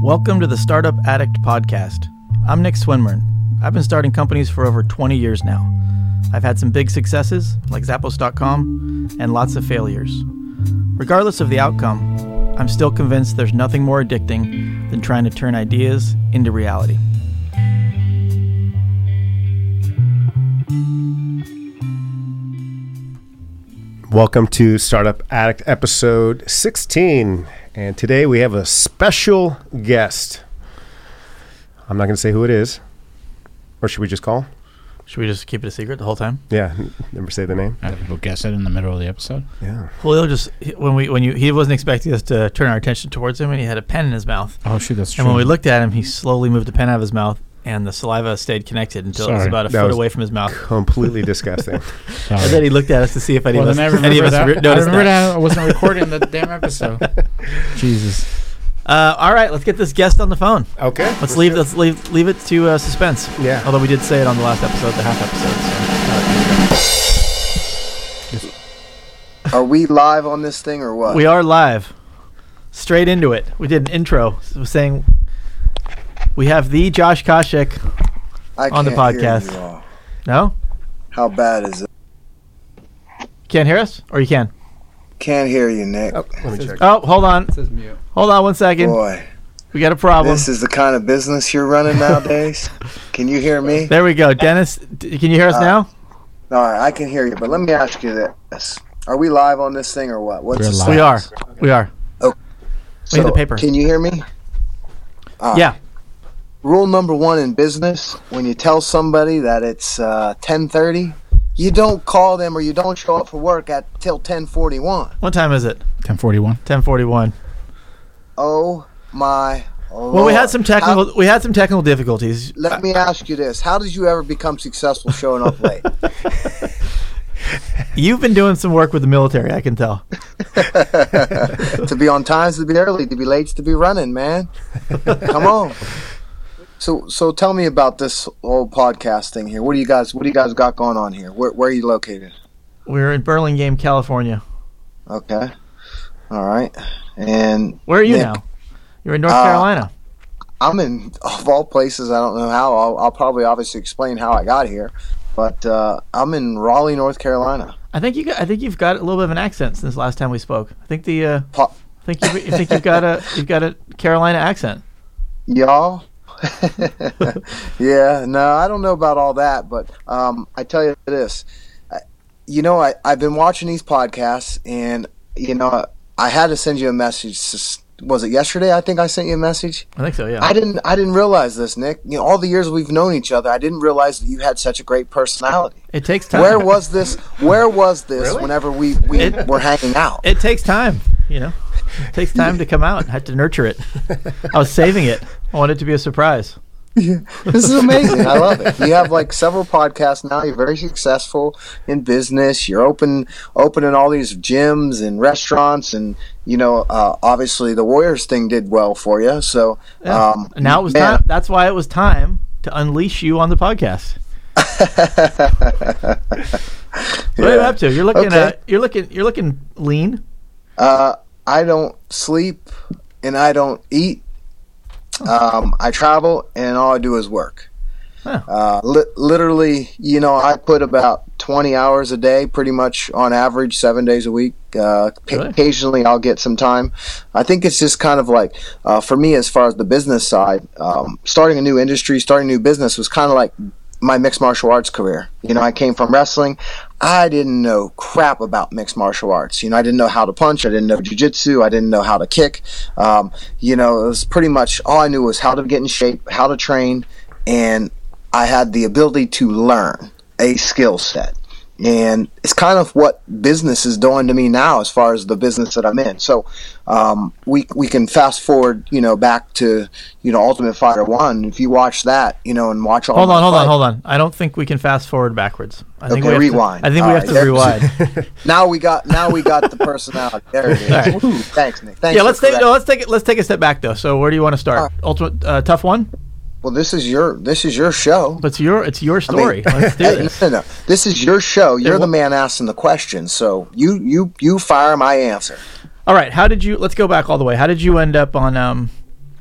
Welcome to the Startup Addict Podcast. I'm Nick Swinburne. I've been starting companies for over 20 years now. I've had some big successes, like Zappos.com, and lots of failures. Regardless of the outcome, I'm still convinced there's nothing more addicting than trying to turn ideas into reality. Welcome to Startup Addict episode 16. And today we have a special guest. I'm not going to say who it is. Or should we just call? Should we just keep it a secret the whole time? Yeah, never say the name. Have people guess it in the middle of the episode? Yeah. Julio just, he wasn't expecting us to turn our attention towards him, and he had a pen in his mouth. Oh, shoot, that's true. And when we looked at him, he slowly moved the pen out of his mouth, and the saliva stayed connected until it was about a foot away from his mouth. Completely disgusting. And then he looked at us to see if any of us noticed that. I wasn't recording the damn episode. Jesus. All right, let's get this guest on the phone. Okay. Let's leave it to suspense. Yeah. Although we did say it on the last episode, the half episode. Are we live on this thing or what? We are live. Straight into it. We did an intro saying we have the Josh Koscheck on the podcast. Hear you all. No? How bad is it? Can't hear us? Or you can? Can't hear you, Nick. Oh, let me check. Oh, hold on. It says mute. Hold on 1 second. Boy, We got a problem. this is the kind of business you're running nowadays. Can you hear me? There we go. Dennis, can you hear us now? All right, I can hear you, but let me ask you this. Are we live on this thing or what? What's We're the live. status? We are. Oh. We need the paper. Can you hear me? Yeah. Rule number one in business, when you tell somebody that it's 10:30, you don't call them or you don't show up for work till 10:41. What time is it? 10:41. 10:41. Oh my Lord. Well, we had some technical difficulties. Let me ask you this. How did you ever become successful showing up late? You've been doing some work with the military, I can tell. To be on time is to be early. To be late is to be running, man. Come on. So tell me about this whole podcast thing here. What do you guys got going on here? Where are you located? We're in Burlingame, California. Okay. All right. And Where are you Nick, now? You're in North Carolina. I'm in, of all places, I don't know how. I'll probably obviously explain how I got here, but I'm in Raleigh, North Carolina. I think you've got a little bit of an accent since last time we spoke. I think you've got a Carolina accent. Y'all? Yeah, no, I don't know about all that, but I tell you this. I've been watching these podcasts, and, I had to send you a message. Was it yesterday? I think I sent you a message. I think so, yeah. I didn't realize this, Nick. All the years we've known each other, I didn't realize that you had such a great personality. It takes time. Where was this Really? whenever we were hanging out? It takes time, It takes time to come out. I had to nurture it. I was saving it. I wanted it to be a surprise. Yeah. This is amazing. I love it. You have several podcasts now. You're very successful in business. You're opening all these gyms and restaurants, and obviously the Warriors thing did well for you. So Yeah. And now it was time. That's why it was time to unleash you on the podcast. What are you up to? You're looking Okay. you're looking lean. I don't sleep and I don't eat. I travel and all I do is work. Huh. Literally, I put about 20 hours a day, pretty much on average, 7 days a week. Really? Occasionally I'll get some time. I think it's just kind of for me, as far as the business side, starting a new industry, starting a new business was kind of like my mixed martial arts career. I came from wrestling. I didn't know crap about mixed martial arts. I didn't know how to punch. I didn't know jiu-jitsu. I didn't know how to kick. It was pretty much all I knew was how to get in shape, how to train, and I had the ability to learn a skill set. And it's kind of what business is doing to me now as far as the business that I'm in. So we can fast forward, back to, Ultimate Fighter 1. If you watch that, and watch all Hold on. I don't think we can fast forward backwards. I think rewind. I think we have to rewind. Now we got the personality. There it is. Right. Woo, thanks, Nick. Thanks. Yeah, let's take a step back though. So where do you want to start? Ultimate tough one? Well, this is your show. But it's your story. Let's do this. No. This is your show. You're the man asking the question, so you fire my answer. All right. Let's go back all the way. How did you end up on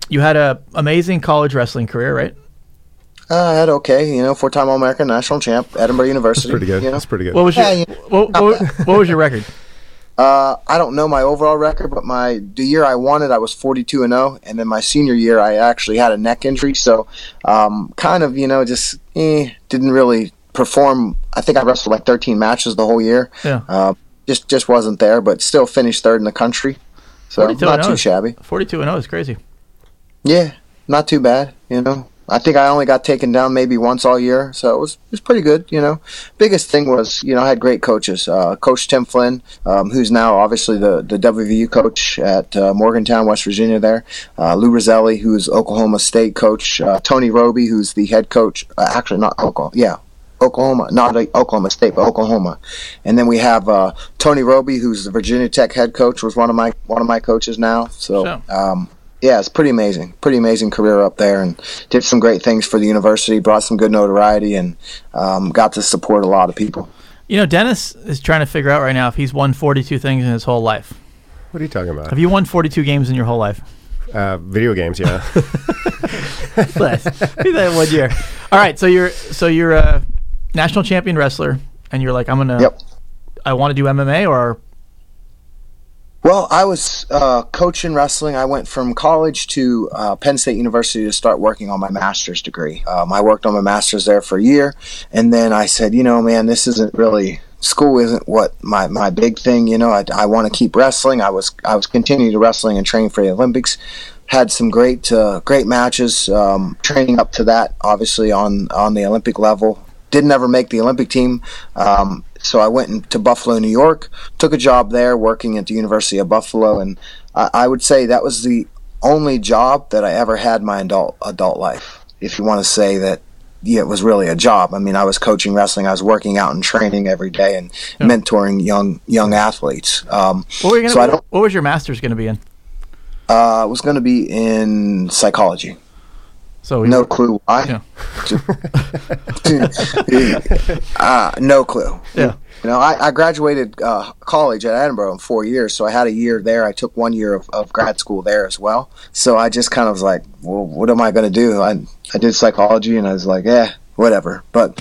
you had a amazing college wrestling career, right? I had okay, 4-time All-American, national champ, Edinburgh University. That's pretty good. You know? That's pretty good. What was your Yeah, what was your record? I don't know my overall record, but the year I won it, I was 42-0, and then my senior year, I actually had a neck injury, so kind of, just didn't really perform. I think I wrestled like 13 matches the whole year. Yeah. Just wasn't there, but still finished third in the country, so not too shabby. 42-0 is crazy. Yeah, not too bad, I think I only got taken down maybe once all year, so it was pretty good, Biggest thing was, I had great coaches. Coach Tim Flynn, who's now obviously the WVU coach at Morgantown, West Virginia there. Lou Roselli, who's Oklahoma State coach. Tony Roby, who's the head coach. Actually, not Oklahoma. Yeah, Oklahoma, not Oklahoma State, but Oklahoma. And then we have Tony Roby, who's the Virginia Tech head coach, was one of my coaches now. So. Yeah, it's pretty amazing career up there, and did some great things for the university, brought some good notoriety, and got to support a lot of people. Dennis is trying to figure out right now if he's won 42 things in his whole life. What are you talking about? Have you won 42 games in your whole life? Video games, yeah. Less. Do that 1 year. All right, so you're a national champion wrestler, and you're like, I want to do MMA, or... Well, I was coaching wrestling. I went from college to Penn State University to start working on my master's degree. I worked on my master's there for a year, and then I said, man, this isn't really, school isn't what my big thing. I want to keep wrestling. I was continuing to wrestling and training for the Olympics. Had some great matches, training up to that, obviously on the Olympic level. Didn't ever make the Olympic team. So I went to Buffalo, New York, took a job there working at the University of Buffalo, and I would say that was the only job that I ever had in my adult life, if you want to say that. Yeah, it was really a job. I mean, I was coaching wrestling, I was working out and training every day, and mentoring young athletes. What was your master's going to be in? It was going to be in psychology. So no clue why. Yeah. No clue. Yeah. I graduated college at Edinburgh in 4 years, so I had a year there. I took 1 year of grad school there as well. So I just kind of was like, well, what am I going to do? I did psychology, and I was like, whatever. But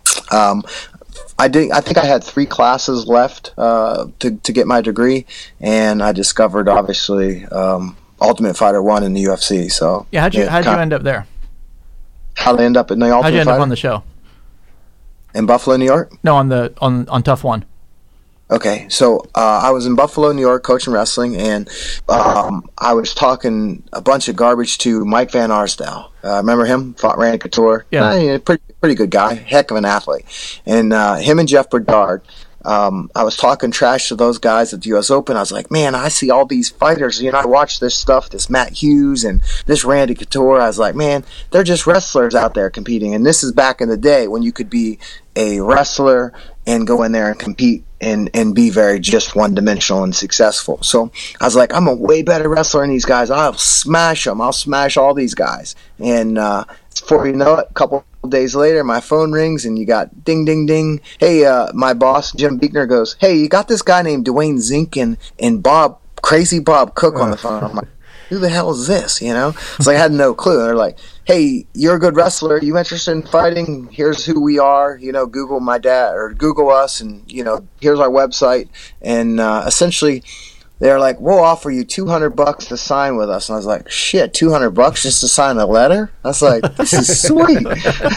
I think I had 3 classes left to get my degree, and I discovered obviously Ultimate Fighter 1 in the UFC. So yeah, how'd you end up there? How'd I end up in the Ultimate Fighter? How'd you end up on the show? In Buffalo, New York? No, on Tough One. Okay, so I was in Buffalo, New York, coaching wrestling, and I was talking a bunch of garbage to Mike Van Arsdale. Remember him? Fought Randy Couture. Yeah. Pretty good guy, heck of an athlete. And him and Jeff Berdard. I was talking trash to those guys at the U.S. Open. I was like, man, I see all these fighters. I watch this stuff, this Matt Hughes and this Randy Couture. I was like, man, they're just wrestlers out there competing. And this is back in the day when you could be a wrestler and go in there and compete and be very just one-dimensional and successful. So I was like, I'm a way better wrestler than these guys. I'll smash them. I'll smash all these guys. And before you know it, a couple days later, my phone rings and you got ding, ding, ding. Hey, my boss, Jim Beekner, goes, hey, you got this guy named Dwayne Zink and Crazy Bob Cook on the phone. I'm like, who the hell is this? So I had no clue. And they're like, hey, you're a good wrestler. You interested in fighting? Here's who we are. Google my dad or Google us, and here's our website. And essentially, they're like, we'll offer you $200 to sign with us. And I was like, shit, $200 just to sign a letter? I was like, this is sweet.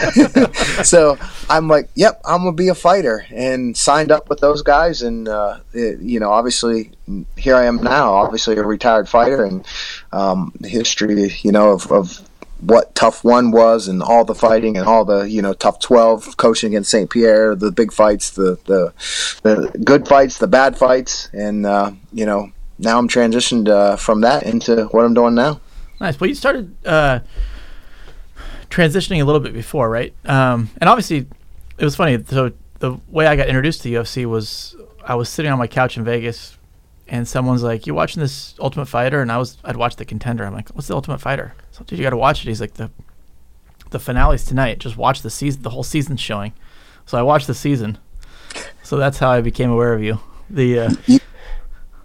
So I'm like, yep, I'm going to be a fighter, and signed up with those guys. And, obviously here I am now, obviously a retired fighter, and the history, of what Tough One was, and all the fighting, and all the Tough 12 coaching against St. Pierre, the big fights, the good fights, the bad fights, and now I'm transitioned from that into what I'm doing now. Nice. Well, you started transitioning a little bit before, right? And obviously it was funny. So the way I got introduced to the UFC was I was sitting on my couch in Vegas, and someone's like, you watching this Ultimate Fighter? And I'd watched The Contender. I'm like, what's the Ultimate Fighter? So, dude, you got to watch it. He's like, the finale's tonight. Just watch the season. The whole season's showing. So I watched the season. So that's how I became aware of you.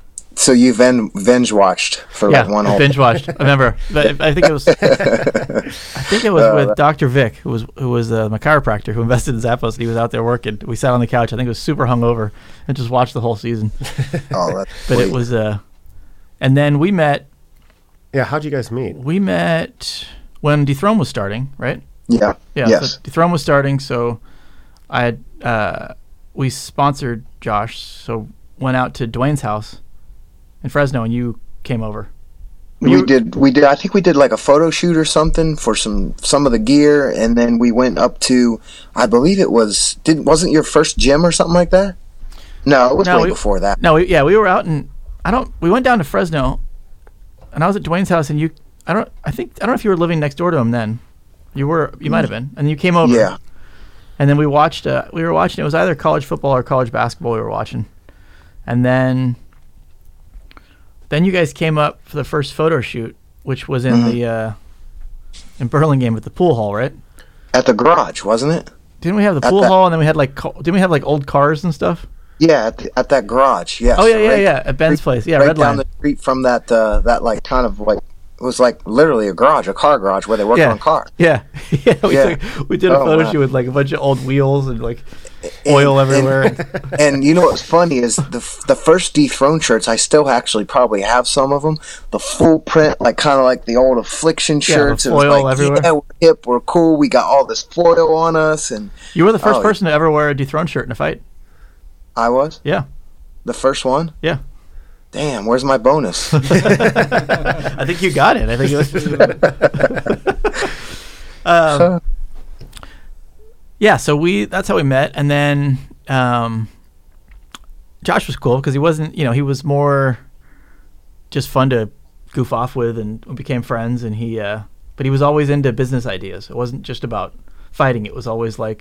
So you binge watched for Yeah, like one I whole. binge watched. I remember. But I think it was. I think it was with Dr. Vic, who was my chiropractor who invested in Zappos. And he was out there working. We sat on the couch. I think it was super hungover and just watched the whole season. Oh, that's But sweet. it was. And then we met. Yeah, how'd you guys meet? We met when Dethrone was starting, right? Yeah. Yeah. Yes. So Dethrone was starting, so I had we sponsored Josh, so went out to Dwayne's house in Fresno, and you came over. We did. I think we did like a photo shoot or something for some of the gear, and then we went up to. I believe it was. Wasn't your first gym or something like that? No, it was way before that. No, we were out and we went down to Fresno, and I was at Dwayne's house, and I don't know if you were living next door to him then. You might have been, and you came over. Yeah. And then we watched. We were watching. It was either college football or college basketball. We were watching, and then you guys came up for the first photo shoot, which was in the in Burlingame at the pool hall, right? At the garage, wasn't it? Didn't we have the pool hall, and then we had didn't we have like old cars and stuff? Yeah, at that garage. Yes. Oh yeah, at Ben's place. Yeah, right Redline. down the street from that like kind of like it was like literally a car garage where they work on cars. Yeah, yeah. We did a photo wow. shoot with like a bunch of old wheels and like oil everywhere. And you know what's funny is the first Dethrone shirts, I still actually probably have some of them. The full print, like kind of like the old Affliction shirts. the It was foil like, everywhere. yeah, we're hip, we're cool, we got all this foil on us, and You were the first person to ever wear a Dethrone shirt in a fight. I was Yeah, the first one. yeah. Damn, where's my bonus? I think you got it. I think it was. Yeah, so that's how we met, and then Josh was cool because he wasn't, he was more just fun to goof off with, and we became friends. And but he was always into business ideas. It wasn't just about fighting. It was always like,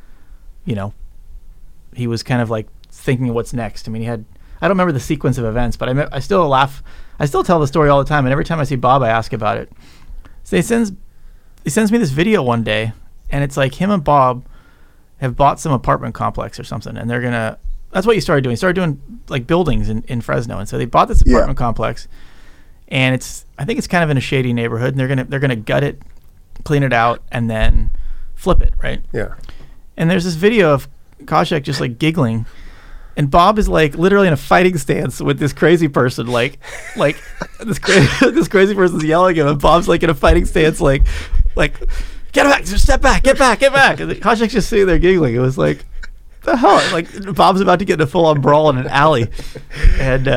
he was kind of like thinking of what's next. I mean, I don't remember the sequence of events, but I still laugh. I still tell the story all the time, and every time I see Bob, I ask about it. So he sends me this video one day, and it's like him and Bob have bought some apartment complex or something, and that's what you started doing. You started doing like buildings in Fresno, and so they bought this apartment complex, and I think it's kind of in a shady neighborhood, and they're gonna gut it, clean it out, and then flip it, right? Yeah. And there's this video of Koscheck just like giggling. And Bob is like literally in a fighting stance with this crazy person, like this crazy person's yelling at him, and Bob's like in a fighting stance, like get back, just step back, get back. And Koscheck's just sitting there giggling. It was like, the hell? Like Bob's about to get in a full-on brawl in an alley, and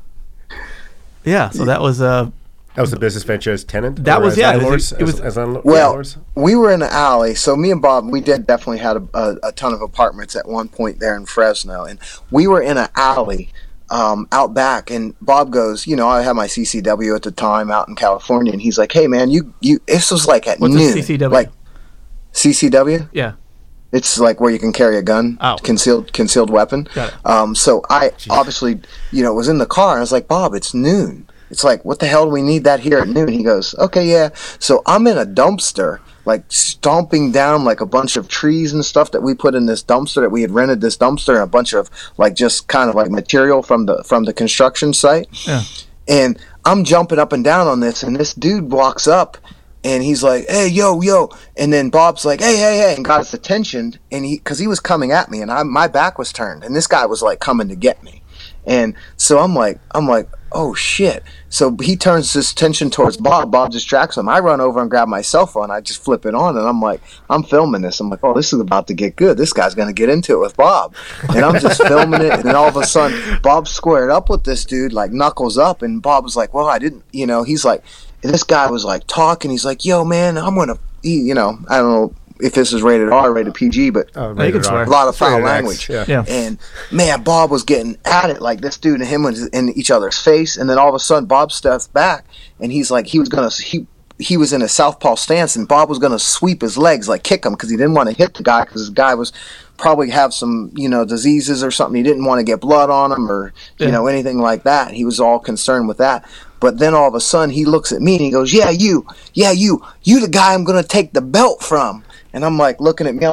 so that was the business venture as tenant. That or was as yeah. landlords? It was As landlords? Well, we were in an alley, so me and Bob, we definitely had a ton of apartments at one point there in Fresno, and we were in an alley out back, and Bob goes, I had my CCW at the time out in California, and he's like, hey man, you this was like at What's noon. a CCW? Like CCW? Yeah. It's like where you can carry a gun, concealed weapon. Got it. So I obviously, was in the car, and I was like, Bob, it's noon. It's like, what the hell do we need that here at noon? He goes, okay, yeah. So I'm in a dumpster, like stomping down like a bunch of trees and stuff that we put in this dumpster, that we had rented this dumpster, and a bunch of like just kind of like material from the construction site. Yeah. And I'm jumping up and down on this, and this dude walks up, and he's like, hey, yo. And then Bob's like, hey, and got his attention, and because he was coming at me, and my back was turned, and this guy was like coming to get me. And so I'm like, oh shit. So he turns his attention towards Bob. Bob distracts him. I run over and grab my cell phone. I just flip it on, and I'm like, I'm filming this. I'm like, oh, this is about to get good. This guy's going to get into it with Bob. And I'm just filming it, and then all of a sudden, Bob squared up with this dude, like knuckles up, and Bob was like, well, I didn't, he's like, and this guy was like talking. He's like, yo, man, I'm going to, I don't know if this is rated R, rated PG, but rated a lot of foul language. Yeah. And man, Bob was getting at it, like this dude and him was in each other's face, and then all of a sudden Bob steps back, and he's like, he was in a southpaw stance, and Bob was gonna sweep his legs, like kick him, because he didn't want to hit the guy, because the guy was probably have some diseases or something. He didn't want to get blood on him or anything like that. He was all concerned with that. But then all of a sudden he looks at me and he goes, you the guy I'm gonna take the belt from. And I'm like looking at me, I'm like,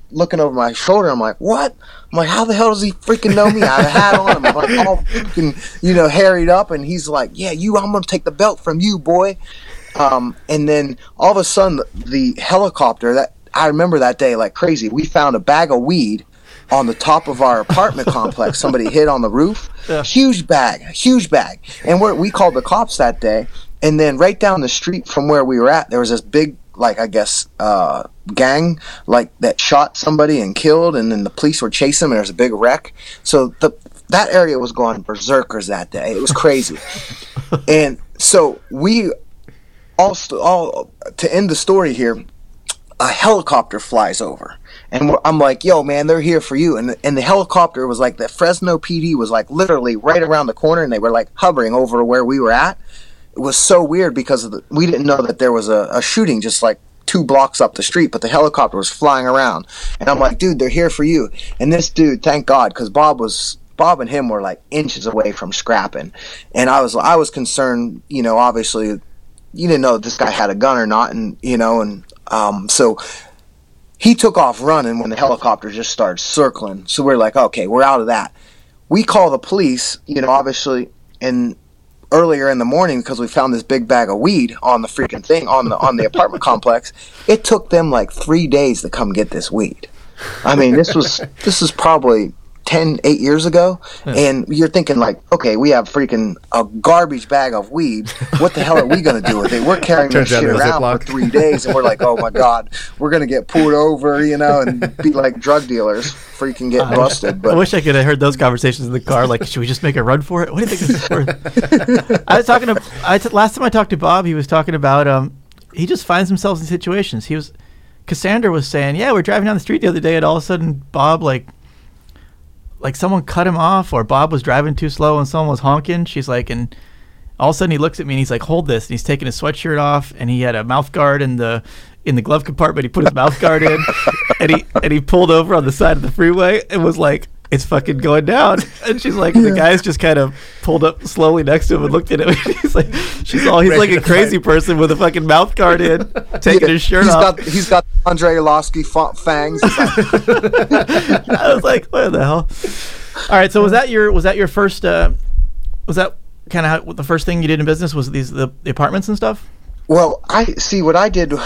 looking over my shoulder. I'm like, what? I'm like, how the hell does he freaking know me? I had a hat on. I'm like all freaking, harried up. And he's like, yeah, I'm going to take the belt from you, boy. And then all of a sudden, the helicopter, that I remember that day like crazy. We found a bag of weed on the top of our apartment complex. Somebody hid on the roof. Yeah. Huge bag. And we called the cops that day. And then right down the street from where we were at, there was this big, like, I guess, gang, like, that shot somebody and killed, and then the police were chasing them, and there was a big wreck. So that area was going berserkers that day. It was crazy. And so we all to end the story here, a helicopter flies over. And I'm like, yo, man, they're here for you. And the helicopter was like, the Fresno PD was like literally right around the corner, and they were like hovering over where we were at. It was so weird because we didn't know that there was a shooting just like 2 blocks up the street, but the helicopter was flying around. And I'm like, dude, they're here for you. And this dude, thank God, because Bob and him were like inches away from scrapping. And I was concerned, obviously, you didn't know if this guy had a gun or not. And, so he took off running when the helicopter just started circling. So we're like, okay, we're out of that. We call the police, obviously, and earlier in the morning, because we found this big bag of weed on the freaking thing on the apartment complex. It took them like 3 days to come get this weed. I mean, this is probably 8 years ago, and you're thinking like, okay, we have freaking a garbage bag of weed. What the hell are we gonna do with it? We're carrying this shit around for 3 days, and we're like, oh my god, we're gonna get pulled over, and be like drug dealers, freaking get busted. But I wish I could have heard those conversations in the car. Like, should we just make a run for it? What do you think this is worth? Last time I talked to Bob, he was talking about he just finds himself in situations. Cassandra was saying, yeah, we're driving down the street the other day, and all of a sudden Bob like someone cut him off, or Bob was driving too slow and someone was honking. She's like, and all of a sudden he looks at me and he's like, hold this. And he's taking his sweatshirt off, and he had a mouth guard in the glove compartment. He put his mouth guard in and he pulled over on the side of the freeway and was like, it's fucking going down. And she's like, the guy's just kind of pulled up slowly next to him and looked at him. He's like, he's like a crazy person with a fucking mouth guard in, taking his shirt off. He's got Andre Arlovsky fangs. I was like, what the hell? All right, so was that your first? Was that kind of the first thing you did in business? Was the apartments and stuff? Well, what I did.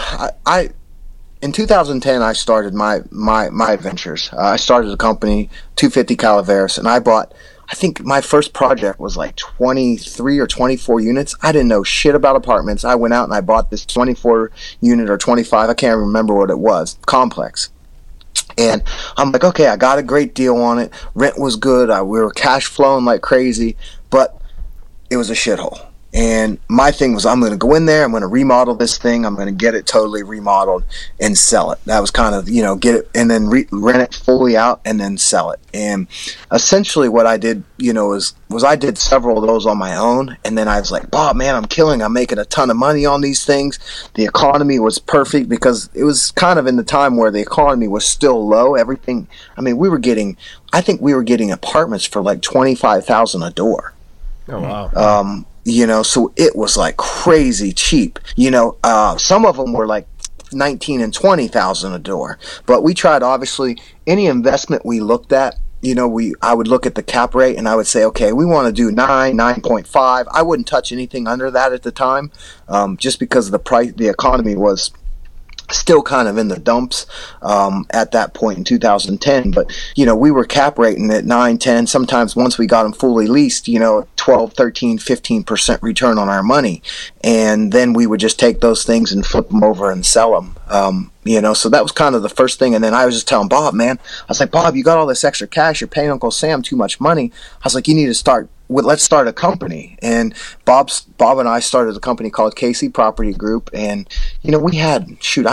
In 2010, I started my adventures. I started a company, 250 Calaveras, and I think my first project was like 23 or 24 units. I didn't know shit about apartments. I went out and I bought this 24 unit or 25, I can't remember what it was, complex. And I'm like, okay, I got a great deal on it. Rent was good. We were cash flowing like crazy, but it was a shithole. And my thing was, I'm going to go in there, I'm going to remodel this thing, I'm going to get it totally remodeled and sell it. That was kind of, get it and then rent it fully out and then sell it. And essentially what I did, was I did several of those on my own. And then I was like, Bob, man, I'm making a ton of money on these things. The economy was perfect because it was kind of in the time where the economy was still low. Everything, I mean, I think we were getting apartments for like $25,000 a door. Oh, wow. So it was like crazy cheap. Some of them were like 19 and 20,000 a door. But we tried, obviously, any investment we looked at, I would look at the cap rate and I would say, okay, we want to do 9.5. I wouldn't touch anything under that at the time, just because the economy was still kind of in the dumps at that point in 2010. But we were cap rating at 9, 10, sometimes once we got them fully leased, 12, 13, 15% return on our money, and then we would just take those things and flip them over and sell them. So that was kind of the first thing. And then I was just telling Bob, man, I was like, Bob, you got all this extra cash, you're paying Uncle Sam too much money. I was like, you need to let's start a company. And Bob and I started a company called Casey Property Group, and we had,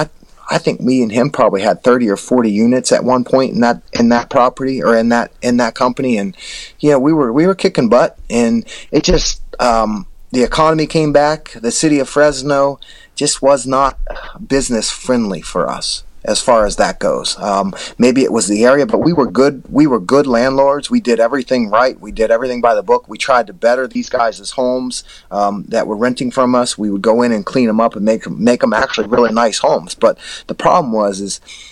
I think me and him probably had 30 or 40 units at one point in that property, or in that company. And we were kicking butt, and it just the economy came back. The city of Fresno just was not business friendly for us as far as that goes. Maybe it was the area, but we were good landlords. We did everything right. We did everything by the book. We tried to better these guys' homes that were renting from us. We would go in and clean them up and make them actually really nice homes. But the problem was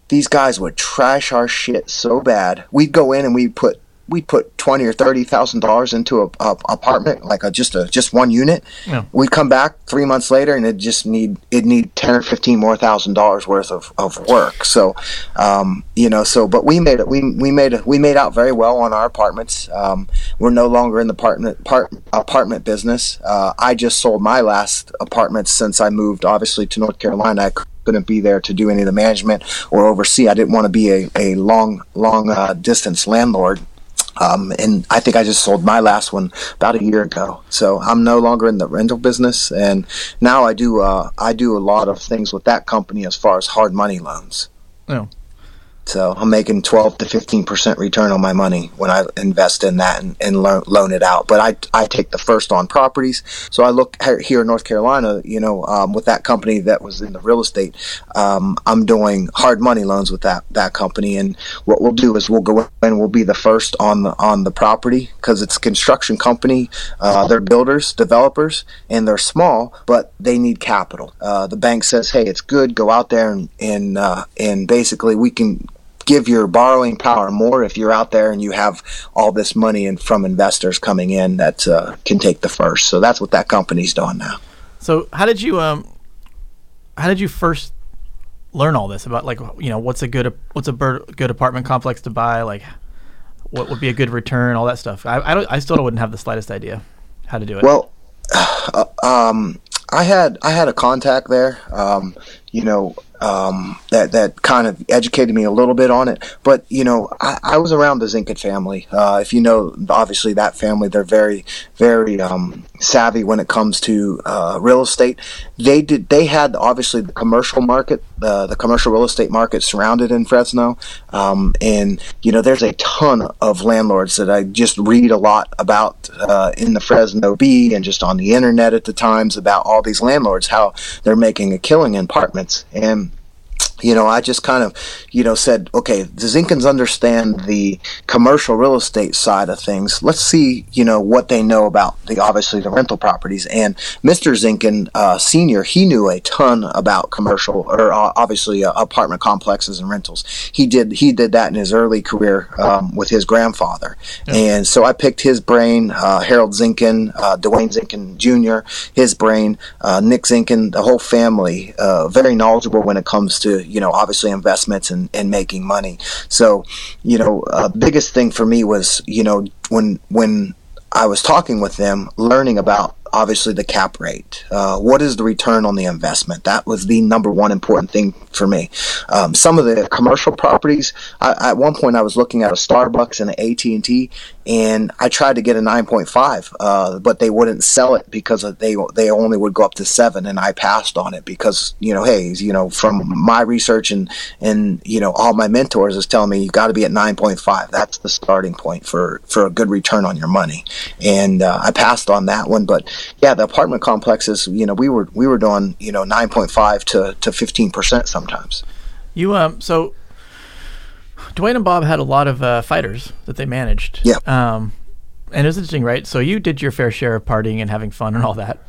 these guys would trash our shit so bad. We'd go in and we'd put $20,000 or $30,000 into a apartment, like just one unit. Yeah. We'd come back 3 months later, and it'd need 10 or 15 more $1,000 worth of work. So, but we made out very well on our apartments. We're no longer in the apartment business. I just sold my last apartment since I moved, obviously, to North Carolina. I couldn't be there to do any of the management or oversee. I didn't want to be a long distance landlord. And I think I just sold my last one about a year ago. So I'm no longer in the rental business, and now I do a lot of things with that company as far as hard money loans. Oh. So I'm making 12 to 15% return on my money when I invest in that and loan it out. But I take the first on properties. So I look here in North Carolina, with that company that was in the real estate, I'm doing hard money loans with that company. And what we'll do is we'll go in and we'll be the first on the property, because it's a construction company. They're builders, developers, and they're small, but they need capital. The bank says, hey, it's good. Go out there and basically we can give your borrowing power more if you're out there and you have all this money from investors coming in that can take the first. So that's what that company's doing now. So how did you first learn all this about, what's a good apartment complex to buy, like what would be a good return, all that stuff? I still wouldn't have the slightest idea how to do it. Well, I had a contact there, that kind of educated me a little bit on it. But, I was around the Zinkin family. If you know, obviously that family, they're very, very savvy when it comes to real estate. They had obviously the commercial market, the commercial real estate market surrounded in Fresno. And, there's a ton of landlords that I just read a lot about in the Fresno Bee and just on the internet at the times about all these landlords, how they're making a killing in apartments. And I just kind of, said, okay, the Zinkins understand the commercial real estate side of things. Let's see, what they know about obviously the rental properties. And Mr. Zinkin, Senior, he knew a ton about commercial or obviously apartment complexes and rentals. He did that in his early career with his grandfather. Yeah. And so I picked his brain, Harold Zinkin, Dwayne Zinkin Jr., his brain, Nick Zinkin, the whole family, very knowledgeable when it comes to, obviously investments and making money. So, biggest thing for me was, when I was talking with them, learning about obviously the cap rate. What is the return on the investment? That was the number one important thing for me. Some of the commercial properties, at one point I was looking at a Starbucks and an AT&T, and I tried to get a 9.5, but they wouldn't sell it because they only would go up to 7, and I passed on it because, from my research and all my mentors is telling me you got to be at 9.5. That's the starting point for a good return on your money. And I passed on that one, but yeah, the apartment complexes, we were doing, 9.5 to 15% sometimes. So Dwayne and Bob had a lot of fighters that they managed. Yeah. And it was interesting, right? So you did your fair share of partying and having fun and all that.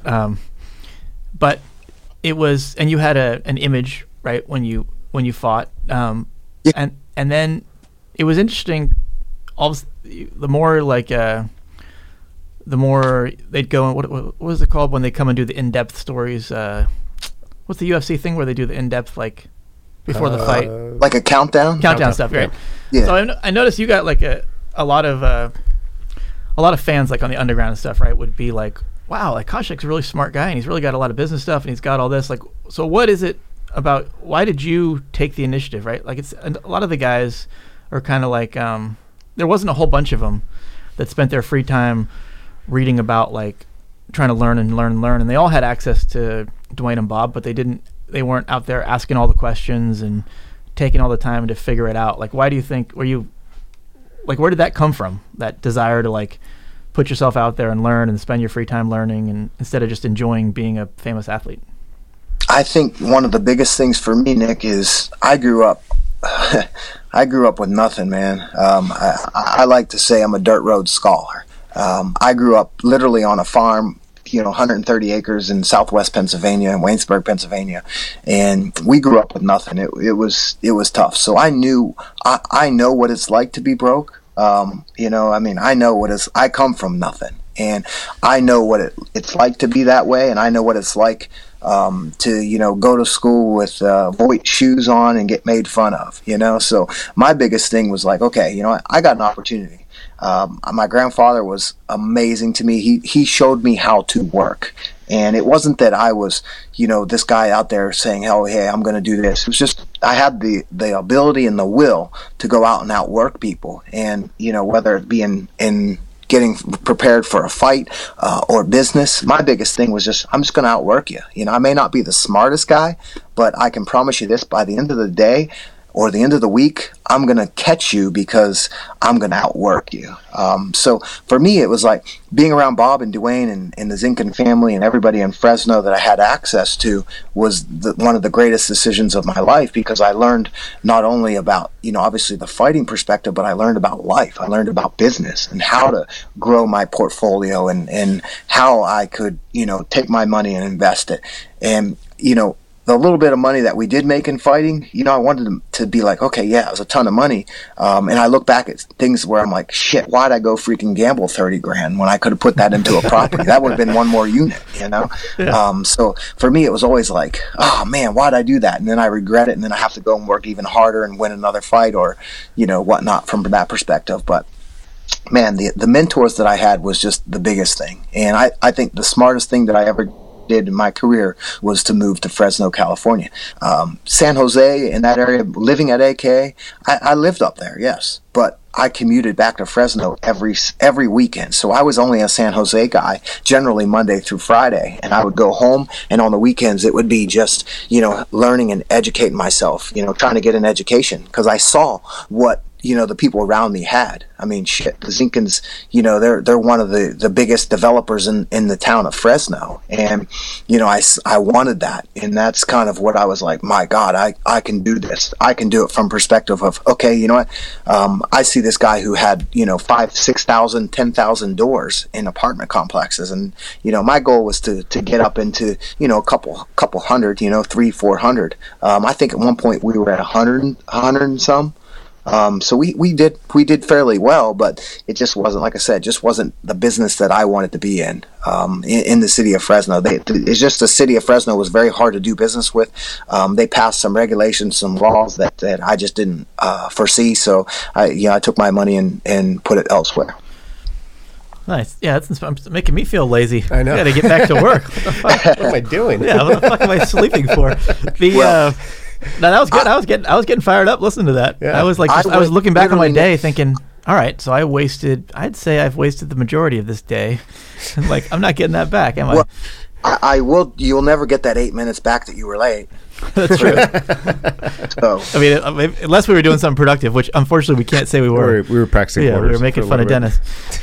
But it was, and you had an image, right, when you fought. Yeah. And then it was interesting. The more they'd go, what was it called when they come and do the in-depth stories? What's the UFC thing where they do the in-depth, like, before the fight? Like a countdown stuff, right? Yeah. So I noticed you got like a lot of fans, like on the underground and stuff, right? Would be like, wow, like Koshek's a really smart guy and he's really got a lot of business stuff and he's got all this. Like, so what is it about? Why did you take the initiative, right? Like, it's a lot of the guys are kind of like, there wasn't a whole bunch of them that spent their free time reading about, like, trying to learn, and they all had access to Dwayne and Bob, but they weren't out there asking all the questions and taking all the time to figure it out. Like, why do you think, where did that come from, that desire to, like, put yourself out there and learn and spend your free time learning and instead of just enjoying being a famous athlete? I think one of the biggest things for me, Nick, is I grew up with nothing, man. I like to say I'm a dirt road scholar. I grew up literally on a farm, 130 acres in Southwest Pennsylvania and Waynesburg, Pennsylvania, and we grew up with nothing. It was tough. So I know what it's like to be broke. I know I come from nothing, and I know what it's like to be that way, and I know what it's like to go to school with Voight shoes on and get made fun of. So my biggest thing was like, okay, I got an opportunity. My grandfather was amazing to me. He showed me how to work. And it wasn't that I was, this guy out there saying, oh, hey, I'm going to do this. It was just I had the ability and the will to go out and outwork people. And, whether it be in getting prepared for a fight or business, my biggest thing was I'm just going to outwork you. I may not be the smartest guy, but I can promise you this, by the end of the day or the end of the week, I'm going to catch you because I'm going to outwork you. So for me, it was like being around Bob and Dwayne and the Zinkin family and everybody in Fresno that I had access to was one of the greatest decisions of my life, because I learned not only about, obviously the fighting perspective, but I learned about life. I learned about business and how to grow my portfolio and how I could, take my money and invest it. And, the little bit of money that we did make in fighting, I wanted to be like, okay, yeah, it was a ton of money. And I look back at things where I'm like, shit, why'd I go freaking gamble 30 grand when I could have put that into a property? That would have been one more unit, Yeah. So for me, it was always like, oh man, why'd I do that? And then I regret it. And then I have to go and work even harder and win another fight or, whatnot from that perspective. But man, the mentors that I had was just the biggest thing. And I think the smartest thing that I ever did in my career was to move to Fresno, California. San Jose, in that area, living at AK, I lived up there, yes, but I commuted back to Fresno every weekend. So I was only a San Jose guy, generally Monday through Friday, and I would go home, and on the weekends it would be just, learning and educating myself, trying to get an education, because I saw what the people around me had. I mean, shit, the Zinkins, they're one of the biggest developers in the town of Fresno. And, I wanted that. And that's kind of what I was like, my God, I can do this. I can do it from perspective of, okay, you know what? I see this guy who had, 5,000, 6,000, 10,000 doors in apartment complexes. And, my goal was to get up into, a couple hundred, 300, 400. I think at one point we were at 100 and some. So we did fairly well, but it just wasn't, like I said, just wasn't the business that I wanted to be in the city of Fresno. It's just the city of Fresno was very hard to do business with. They passed some regulations, some laws that I just didn't foresee. So I took my money and put it elsewhere. Nice. Yeah, it's making me feel lazy. I know. I got to get back to work. What the fuck? What am I doing? Yeah, what the fuck am I sleeping for? No, that was good. I was getting fired up listening to that. Yeah. I was like, I was looking back on my day thinking, all right, so I'd say I've wasted the majority of this day. Like, I'm not getting that back, am I? Well, I will. You'll never get that 8 minutes back that you were late. That's true. So, I mean, unless we were doing something productive, which unfortunately we can't say we were. We were practicing. Yeah, we were making fun of Dennis.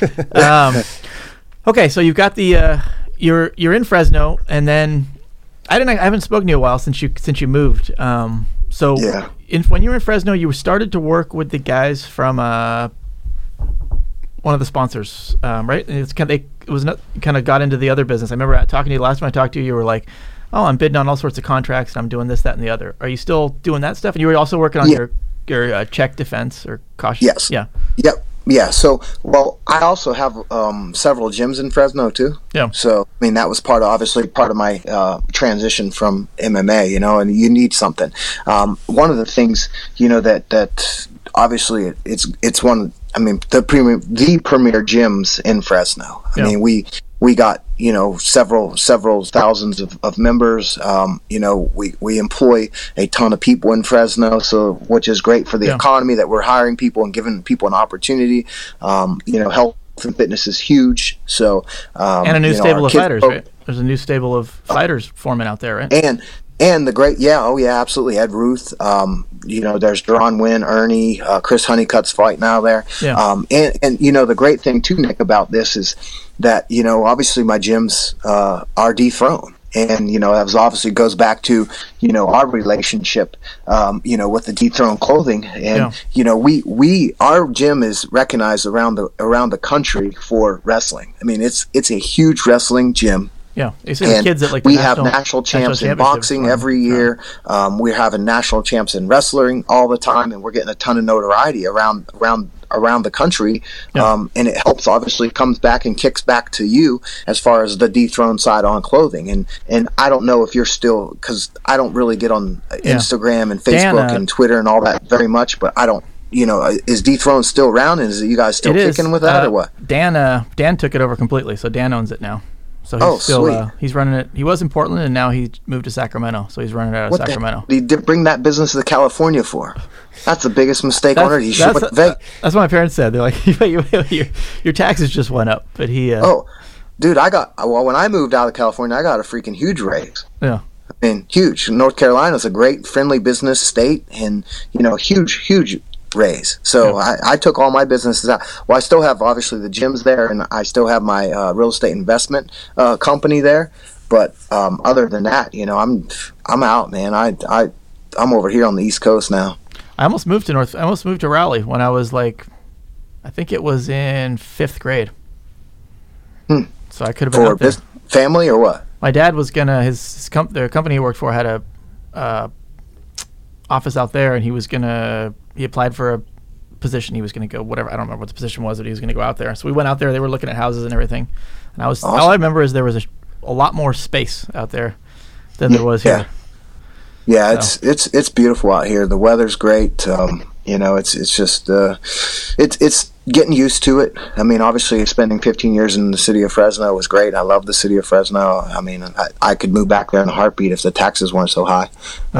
Okay, so you've got the you're in Fresno, and then I haven't spoken to you in a while since you moved. So yeah. When you were in Fresno, you started to work with the guys from one of the sponsors, right? And it's kind of got into the other business. I remember talking to you last time I talked to you. You were like, "Oh, I'm bidding on all sorts of contracts, and I'm doing this, that, and the other." Are you still doing that stuff? And you were also working on your check defense or caution. Yes. Yeah. Yep. Yeah. So, I also have several gyms in Fresno too. Yeah. So, I mean, that was obviously part of my transition from MMA, and you need something. One of the things, that obviously it's one. I mean, the premier gyms in Fresno. I mean, we got several thousands of members. We employ a ton of people in Fresno, so which is great for the economy that we're hiring people and giving people an opportunity. Health and fitness is huge. So and a new stable of fighters, right? There's a new stable of fighters forming out there, right? And the great, absolutely. Ed Ruth, there's Deron Wynn, Ernie, Chris Honeycutt's fighting out there. Yeah. And the great thing too, Nick, about this is that, obviously my gyms are dethroned. And, that obviously goes back to, our relationship, with the dethroned clothing. And, our gym is recognized around the country for wrestling. I mean, it's a huge wrestling gym. Yeah, you see the kids at like we have national champs in boxing every year. We're having national champs in wrestling all the time, and we're getting a ton of notoriety around the country. And it helps, obviously, comes back and kicks back to you as far as the Dethroned side on clothing. And I don't know if you're still, because I don't really get on Instagram and Facebook and Twitter and all that very much, but I don't. Is Dethroned still around? And is you guys still kicking with that or what? Dan took it over completely, so Dan owns it now. So he's still he's running it. He was in Portland, and now he moved to Sacramento. So he's running it out of Sacramento. He did bring that business to California for. That's the biggest mistake on earth. He should have That's what my parents said. They're like, your taxes just went up, but he. Dude, when I moved out of California, I got a freaking huge raise. Yeah. I mean, huge. North Carolina's a great, friendly business state, and huge raise. So I took all my businesses out. Well, I still have obviously the gyms there, and I still have my real estate investment company there. But other than that, I'm out, man. I'm over here on the East Coast now. I almost moved to Raleigh when I was like, I think it was in 5th grade. So I could have been out there. Family or what? My dad was gonna the company he worked for had a office out there, and he applied for a position. He was going to go, whatever, I don't remember what the position was, but he was going to go out there. So we went out there. They were looking at houses and everything. And awesome. All I remember is there was a lot more space out there than there was here. Yeah, so. It's beautiful out here. The weather's great. It's just it's getting used to it. I mean, obviously, spending 15 years in the city of Fresno was great. I love the city of Fresno. I mean, I could move back there in a heartbeat if the taxes weren't so high.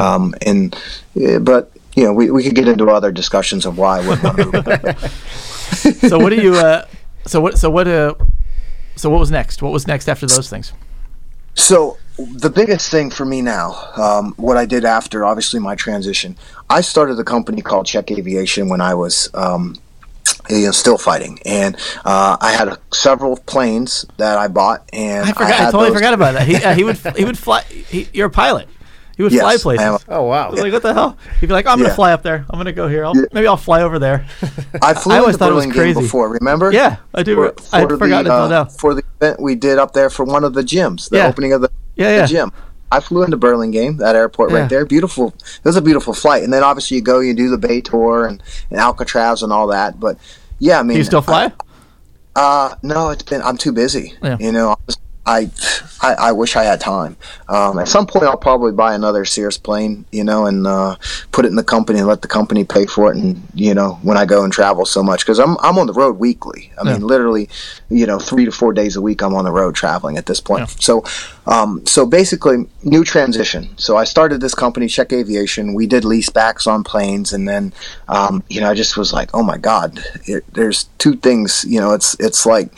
But we could get into other discussions of why I wouldn't want to move. So what do you? So what was next? What was next after those things? So the biggest thing for me now, what I did after obviously my transition, I started a company called Check Aviation when I was still fighting, and I had several planes that I bought, and I totally forgot about that. He would fly. You're a pilot. He would fly places. Oh wow! I was like, what the hell? He'd be like, I'm gonna fly up there. I'm gonna go here. Maybe I'll fly over there. I flew into Burlingame before. Remember? Yeah, I do. I forgot until now. For the event we did up there for one of the gyms, the opening of the gym. I flew into Burlingame, that airport right there. Beautiful. It was a beautiful flight. And then obviously you do the Bay Tour and Alcatraz and all that. But yeah, I mean, do you still fly? No, I'm too busy. Yeah. I wish I had time. At some point, I'll probably buy another Cirrus plane, and put it in the company and let the company pay for it. And when I go and travel so much, because I'm on the road weekly. I mean, literally, 3 to 4 days a week, I'm on the road traveling at this point. Yeah. So basically, new transition. So I started this company, Check Aviation. We did lease backs on planes, and then I just was like, oh my God, there's two things. It's like.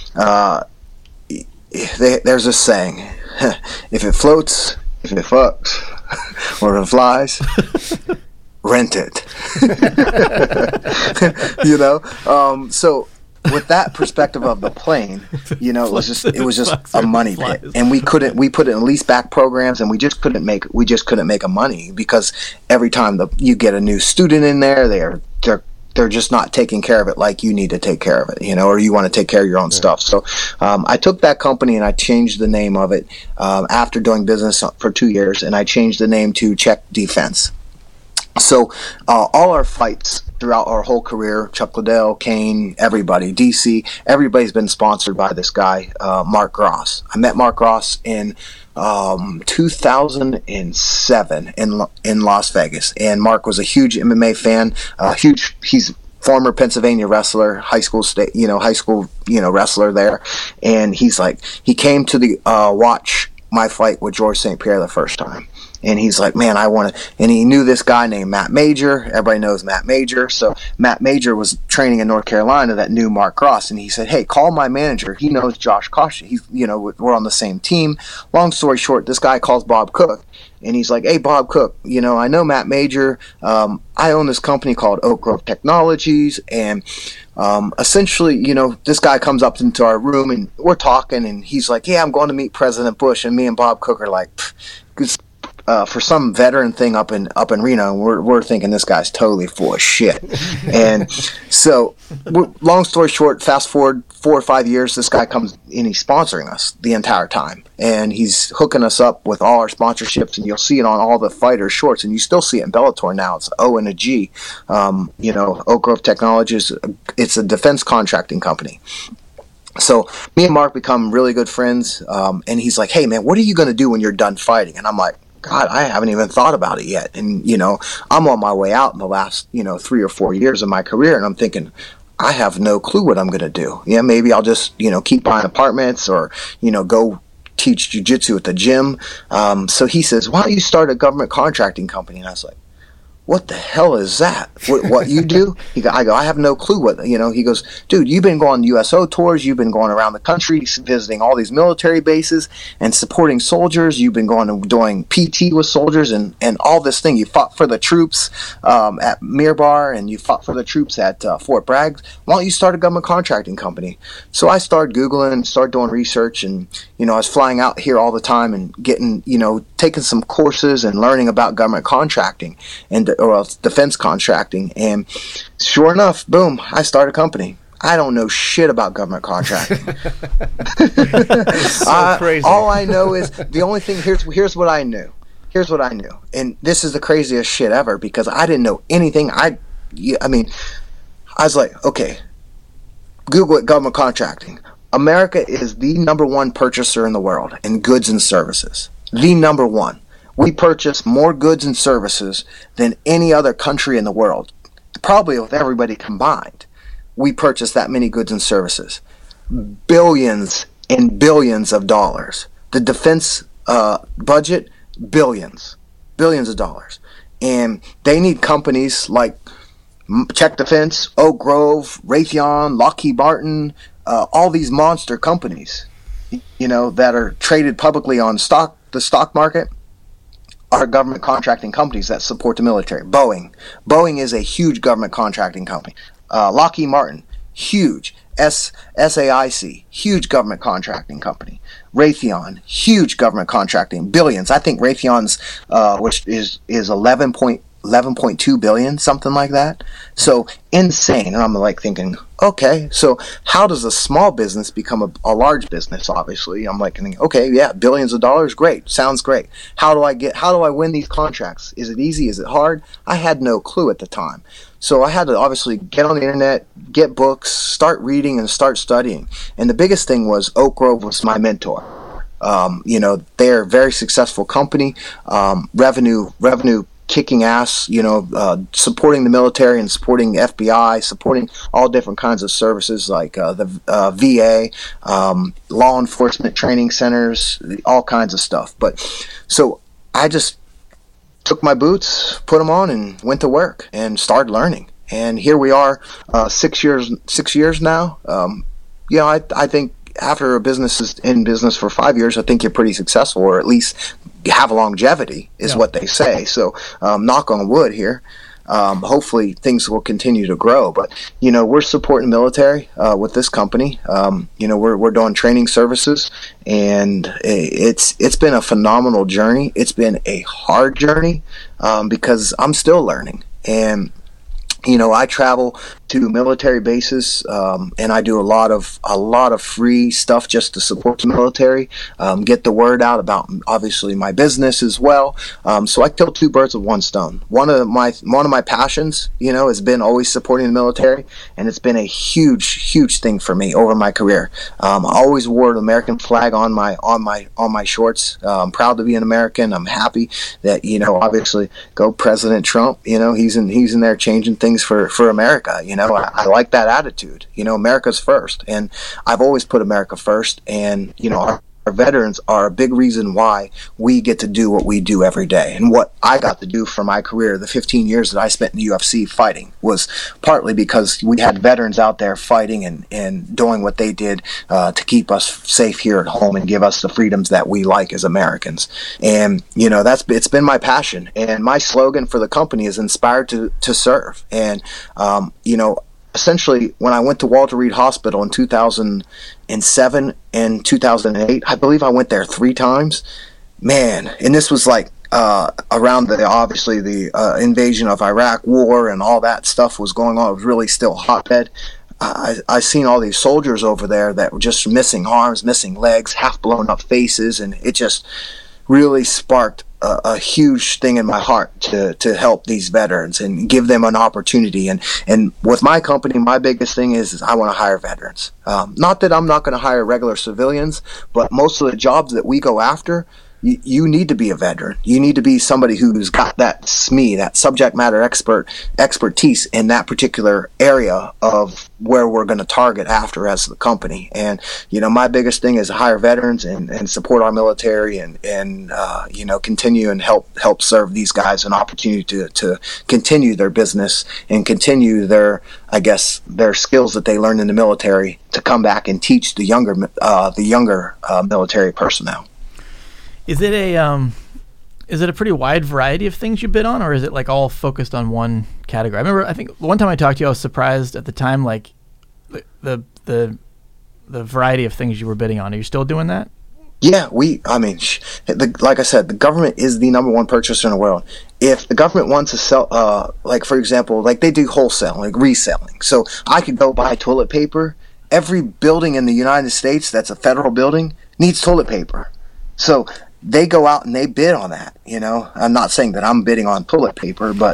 There's a saying, if it floats, if it fucks, or if it flies, rent it. So with that perspective of the plane, it was just a money pit, and we put it in lease back programs, and we just couldn't make a money, because every time you get a new student in there, they're just not taking care of it like you need to take care of it, or you want to take care of your own stuff. So I took that company and I changed the name of it after doing business for 2 years, and I changed the name to Check Defense. So all our fights throughout our whole career, Chuck Liddell, Kane, everybody, DC, everybody's been sponsored by this guy, Mark Gross. I met Mark Gross in 2007 in Las Vegas, and Mark was a huge MMA fan. He's former Pennsylvania wrestler, high school wrestler there, and he came to watch my fight with George St. Pierre the first time. And he's like, man, I want to. And he knew this guy named Matt Major. Everybody knows Matt Major. So Matt Major was training in North Carolina that knew Mark Gross. And he said, hey, call my manager. He knows Josh Koscheck. He's, we're on the same team. Long story short, this guy calls Bob Cook. And he's like, hey, Bob Cook, I know Matt Major. I own this company called Oak Grove Technologies. And essentially, this guy comes up into our room and we're talking. And he's like, yeah, I'm going to meet President Bush. And me and Bob Cook are like, for some veteran thing up in Reno, and we're thinking this guy's totally full of shit. And so, long story short, fast forward 4 or 5 years, this guy comes and he's sponsoring us the entire time, and he's hooking us up with all our sponsorships, and you'll see it on all the fighter shorts, and you still see it in Bellator now. It's O and a G. Oak Grove Technologies. It's a defense contracting company. So me and Mark become really good friends, and he's like, "Hey man, what are you going to do when you're done fighting?" And I'm like, God, I haven't even thought about it yet. And, I'm on my way out in the last, 3 or 4 years of my career. And I'm thinking, I have no clue what I'm going to do. Yeah, maybe I'll just, keep buying apartments or, go teach jiu-jitsu at the gym. So he says, why don't you start a government contracting company? And I was like, what the hell is that? What you do? I go, I have no clue what, he goes, dude, you've been going USO tours. You've been going around the country, visiting all these military bases and supporting soldiers. You've been going and doing PT with soldiers and all this thing. You fought for the troops at Miramar, and you fought for the troops at Fort Bragg. Why don't you start a government contracting company? So I started Googling and started doing research, and, I was flying out here all the time and getting, taking some courses and learning about government contracting or defense contracting. And sure enough, boom, I started a company. I don't know shit about government contracting. So crazy. All I know is the only thing, here's what I knew. Here's what I knew. And this is the craziest shit ever because I didn't know anything. I was like, okay, Google it, government contracting. America is the number one purchaser in the world in goods and services. The number one. We purchase more goods and services than any other country in the world. Probably with everybody combined. We purchase that many goods and services. Billions and billions of dollars. The defense budget, billions of dollars. And they need companies like Czech Defense, Oak Grove, Raytheon, Lockheed Martin, all these monster companies, that are traded publicly on the stock market, are government contracting companies that support the military. Boeing is a huge government contracting company. Lockheed Martin, huge. SAIC, huge government contracting company. Raytheon, huge government contracting, billions. I think Raytheon's, which is 11.2 billion, something like that. So insane. And I'm like thinking, okay, so how does a small business become a large business? Obviously, I'm like thinking, okay, yeah, billions of dollars, great, sounds great. How do I win these contracts? Is it easy? Is it hard? I had no clue at the time. So I had to obviously get on the internet, get books, start reading, and start studying. And the biggest thing was Oak Grove was my mentor. They're a very successful company, revenue kicking ass, supporting the military and supporting FBI, supporting all different kinds of services like the VA, law enforcement training centers, all kinds of stuff. But so I just took my boots, put them on, and went to work and started learning. And here we are, 6 years now. I think after a business is in business for 5 years, I think you're pretty successful, or at least have longevity is what they say. So knock on wood here. Hopefully things will continue to grow, but we're supporting the military with this company. We're doing training services, and it's been a phenomenal journey. It's been a hard journey because I'm still learning, and I travel to military bases, and I do a lot of free stuff just to support the military, get the word out about obviously my business as well. So I kill two birds with one stone. One of my passions, has been always supporting the military, and it's been a huge thing for me over my career. I always wore the American flag on my shorts. I'm proud to be an American. I'm happy that obviously go President Trump. He's in there changing things for America. I like that attitude. America's first, and I've always put America first. And our veterans are a big reason why we get to do what we do every day. And what I got to do for my career, the 15 years that I spent in the UFC fighting, was partly because we had veterans out there fighting and doing what they did to keep us safe here at home and give us the freedoms that we like as Americans. And it's been my passion, and my slogan for the company is inspired to serve. And essentially, when I went to Walter Reed Hospital in 2007 and 2008, I believe I went there 3 times. Man, and this was like around the invasion of Iraq war and all that stuff was going on. It was really still a hotbed. I seen all these soldiers over there that were just missing arms, missing legs, half blown up faces, and it just really sparked a huge thing in my heart to help these veterans and give them an opportunity. And with my company, my biggest thing is I want to hire veterans. Not that I'm not going to hire regular civilians, but most of the jobs that we go after, you need to be a veteran. You need to be somebody who's got that SME, that subject matter expertise in that particular area of where we're going to target after as the company. And, my biggest thing is to hire veterans and support our military and continue and help serve these guys an opportunity to continue their business and continue their skills that they learned in the military to come back and teach the younger military personnel. Is it a pretty wide variety of things you bid on, or is it like all focused on one category? I think one time I talked to you, I was surprised at the time, like the variety of things you were bidding on. Are you still doing that? Yeah, like I said, the government is the number one purchaser in the world. If the government wants to sell, like for example, like they do wholesale, like reselling. So I could go buy toilet paper. Every building in the United States that's a federal building needs toilet paper. So they go out and they bid on that. I'm not saying that I'm bidding on toilet paper, but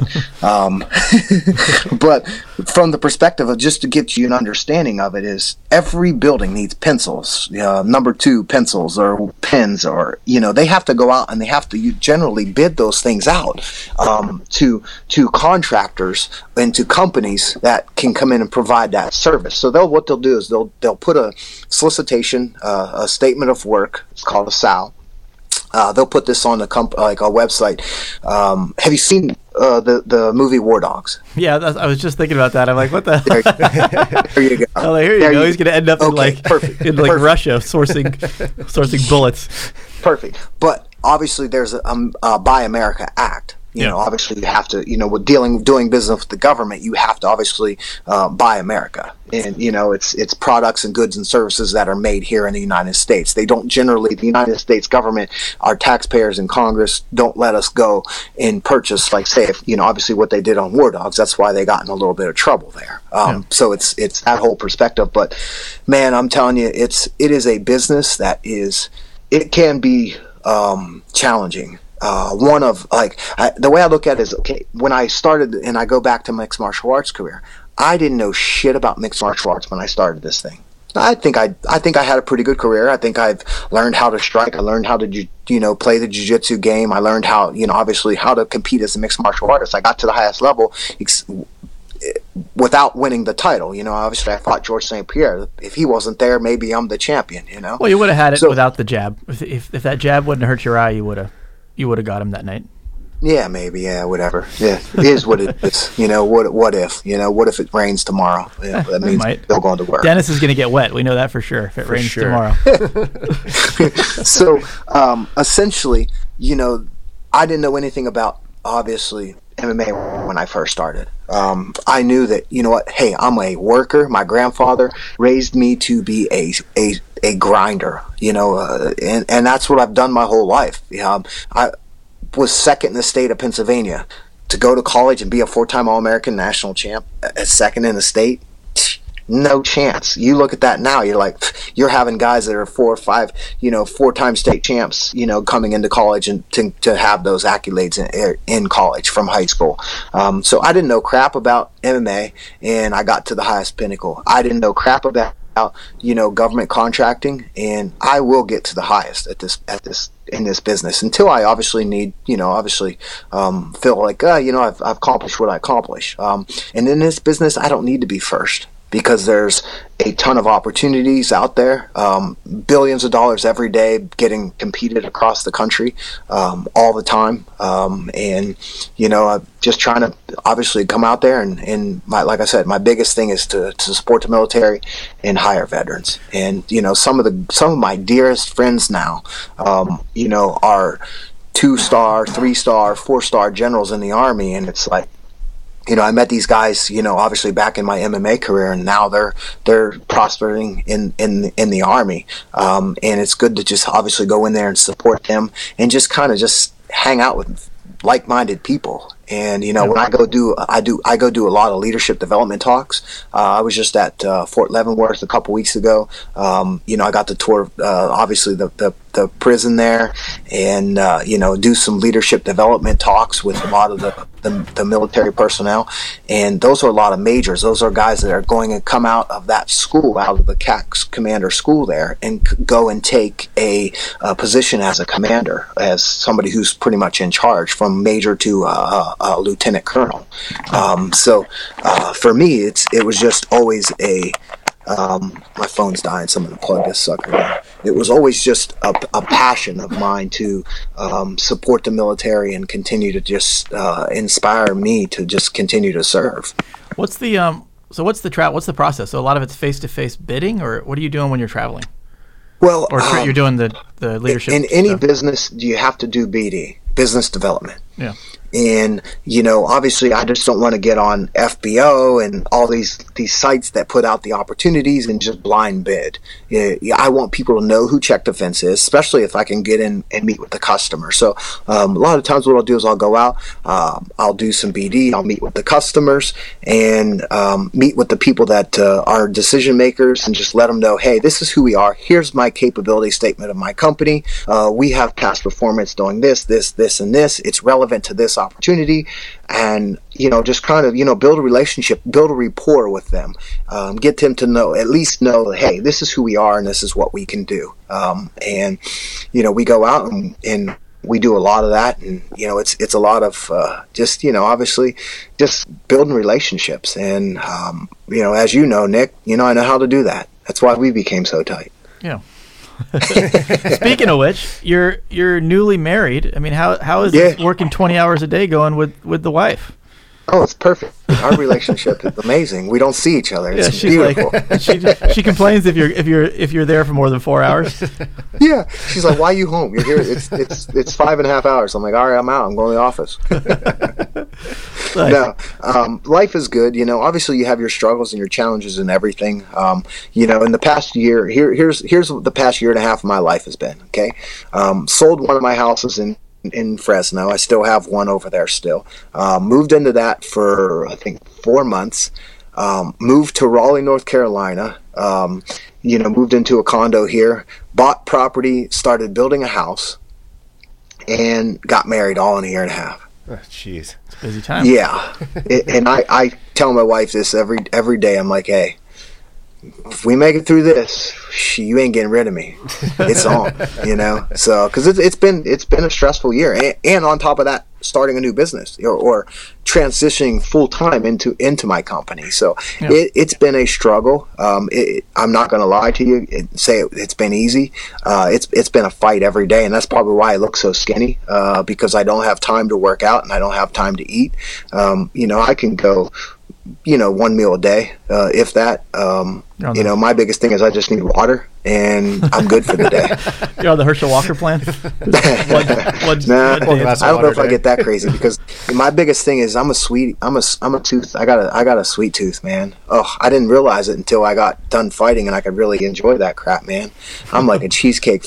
but from the perspective of just to get you an understanding of it, is every building needs pencils, number 2 pencils or pens, or they have to go out and they have to generally bid those things out to contractors and to companies that can come in and provide that service. So what they'll do is they'll put a solicitation, a statement of work. It's called a SAL. They'll put this on a website. Have you seen the movie War Dogs? Yeah, I was just thinking about that. I'm like, what the? There you go. Oh, here you go. He's going to end up in Russia sourcing bullets. Perfect. But obviously, there's a Buy America Act. Obviously you have to, with doing business with the government, you have to obviously buy America. And, it's products and goods and services that are made here in the United States. They don't generally, the United States government, our taxpayers in Congress don't let us go and purchase, like say, if, obviously what they did on War Dogs, that's why they got in a little bit of trouble there. So it's that whole perspective. But man, I'm telling you, it is a business that it can be challenging. The way I look at it is, okay, when I started, and I go back to mixed martial arts career, I didn't know shit about mixed martial arts when I started this thing. I think I had a pretty good career. I think I've learned how to strike. I learned how to play the jiu-jitsu game. I learned how obviously how to compete as a mixed martial artist. I got to the highest level without winning the title. Obviously I fought George St. Pierre. If he wasn't there, maybe I'm the champion. Well, you would have had it without the jab. If that jab wouldn't hurt your eye, you would have got him that night. Yeah, maybe. Yeah, whatever. Yeah, it is what it is. What if? What if it rains tomorrow? Yeah, that means they'll go to work. Dennis is going to get wet. We know that for sure. If it rains tomorrow. So, essentially, I didn't know anything about obviously MMA when I first started. I knew that hey, I'm a worker. My grandfather raised me to be a grinder. And that's what I've done my whole life. I was second in the state of Pennsylvania. To go to college and be a 4-time All-American national champ, second in the state, no chance. You look at that now, you're like, you're having guys that are 4 or 5, 4-time state champs, coming into college and to have those accolades in college from high school. So I didn't know crap about MMA, and I got to the highest pinnacle. I didn't know crap about government contracting, and I will get to the highest in this business until I obviously need, feel like, I've accomplished what I accomplish. And in this business, I don't need to be first, because there's a ton of opportunities out there, billions of dollars every day getting competed across the country, all the time. And, I'm just trying to obviously come out there and like I said, my biggest thing is to support the military and hire veterans. And, some of my dearest friends now, are 2-star, 3-star, 4-star generals in the Army. And it's like, I met these guys, obviously back in my MMA career, and now they're prospering in the Army. And it's good to just obviously go in there and support them and just kind of just hang out with like-minded people. And when I go do a lot of leadership development talks. I was just at Fort Leavenworth a couple weeks ago. I got to tour obviously the prison there, and do some leadership development talks with a lot of the military personnel. And those are a lot of majors. Those are guys that are going to come out of that school, out of the CAC commander school there, and go and take a position as a commander, as somebody who's pretty much in charge, from major to lieutenant colonel. So for me, it was just always my phone's dying. Someone plug this sucker in. It was always just a passion of mine to support the military and continue to just inspire me to just continue to serve. What's the What's the process? So a lot of it's face-to-face bidding, or what are you doing when you're traveling? Well, or you're doing the leadership. In any business, you have to do BD, business development. Yeah. And obviously, I just don't want to get on FBO and all these sites that put out the opportunities and just blind bid. I want people to know who Check Defense is, especially if I can get in and meet with the customer. So a lot of times, what I'll do is I'll go out, I'll do some BD, I'll meet with the customers and meet with the people that are decision makers, and just let them know, hey, this is who we are. Here's my capability statement of my company. We have past performance doing this, and this. It's relevant to this opportunity, and just kind of build a relationship, build a rapport with them, get them to at least know, hey, this is who we are and this is what we can do. And we go out and we do a lot of that, and it's a lot of just obviously just building relationships, and as Nick, I know how to do that. That's why we became so tight. Yeah. Speaking of which, you're newly married. I mean, how is this working 20 hours a day going with the wife? Oh, it's perfect. Our relationship is amazing. We don't see each other. It's beautiful. She complains if you're there for more than 4 hours. Yeah, she's like, "Why are you home? You're here. It's 5.5 hours." I'm like, "All right, I'm out. I'm going to the office." Nice. No, life is good. Obviously you have your struggles and your challenges and everything. In the past year, here's the past year and a half of my life has been. Okay, sold one of my houses in Fresno. I still have one over there still. Moved into that for I think 4 months. Moved to Raleigh, North Carolina. Moved into a condo here. Bought property. Started building a house. And got married all in a year and a half. Jeez. It's a busy time. Yeah. And I tell my wife this every day. I'm like, hey, if we make it through this, you ain't getting rid of me. It's on, So, because it's been a stressful year, and on top of that, starting a new business or transitioning full time into my company. So it's been a struggle. I'm not going to lie to you and say it's been easy. It's been a fight every day, and that's probably why I look so skinny, because I don't have time to work out and I don't have time to eat. I can go one meal a day, if that. My biggest thing is I just need water, and I'm good for the day. You're on the Herschel Walker plan? I don't know if I get that crazy, because my biggest thing is I'm a tooth. I got a sweet tooth, man. Oh, I didn't realize it until I got done fighting, and I could really enjoy that crap, man. I'm like a cheesecake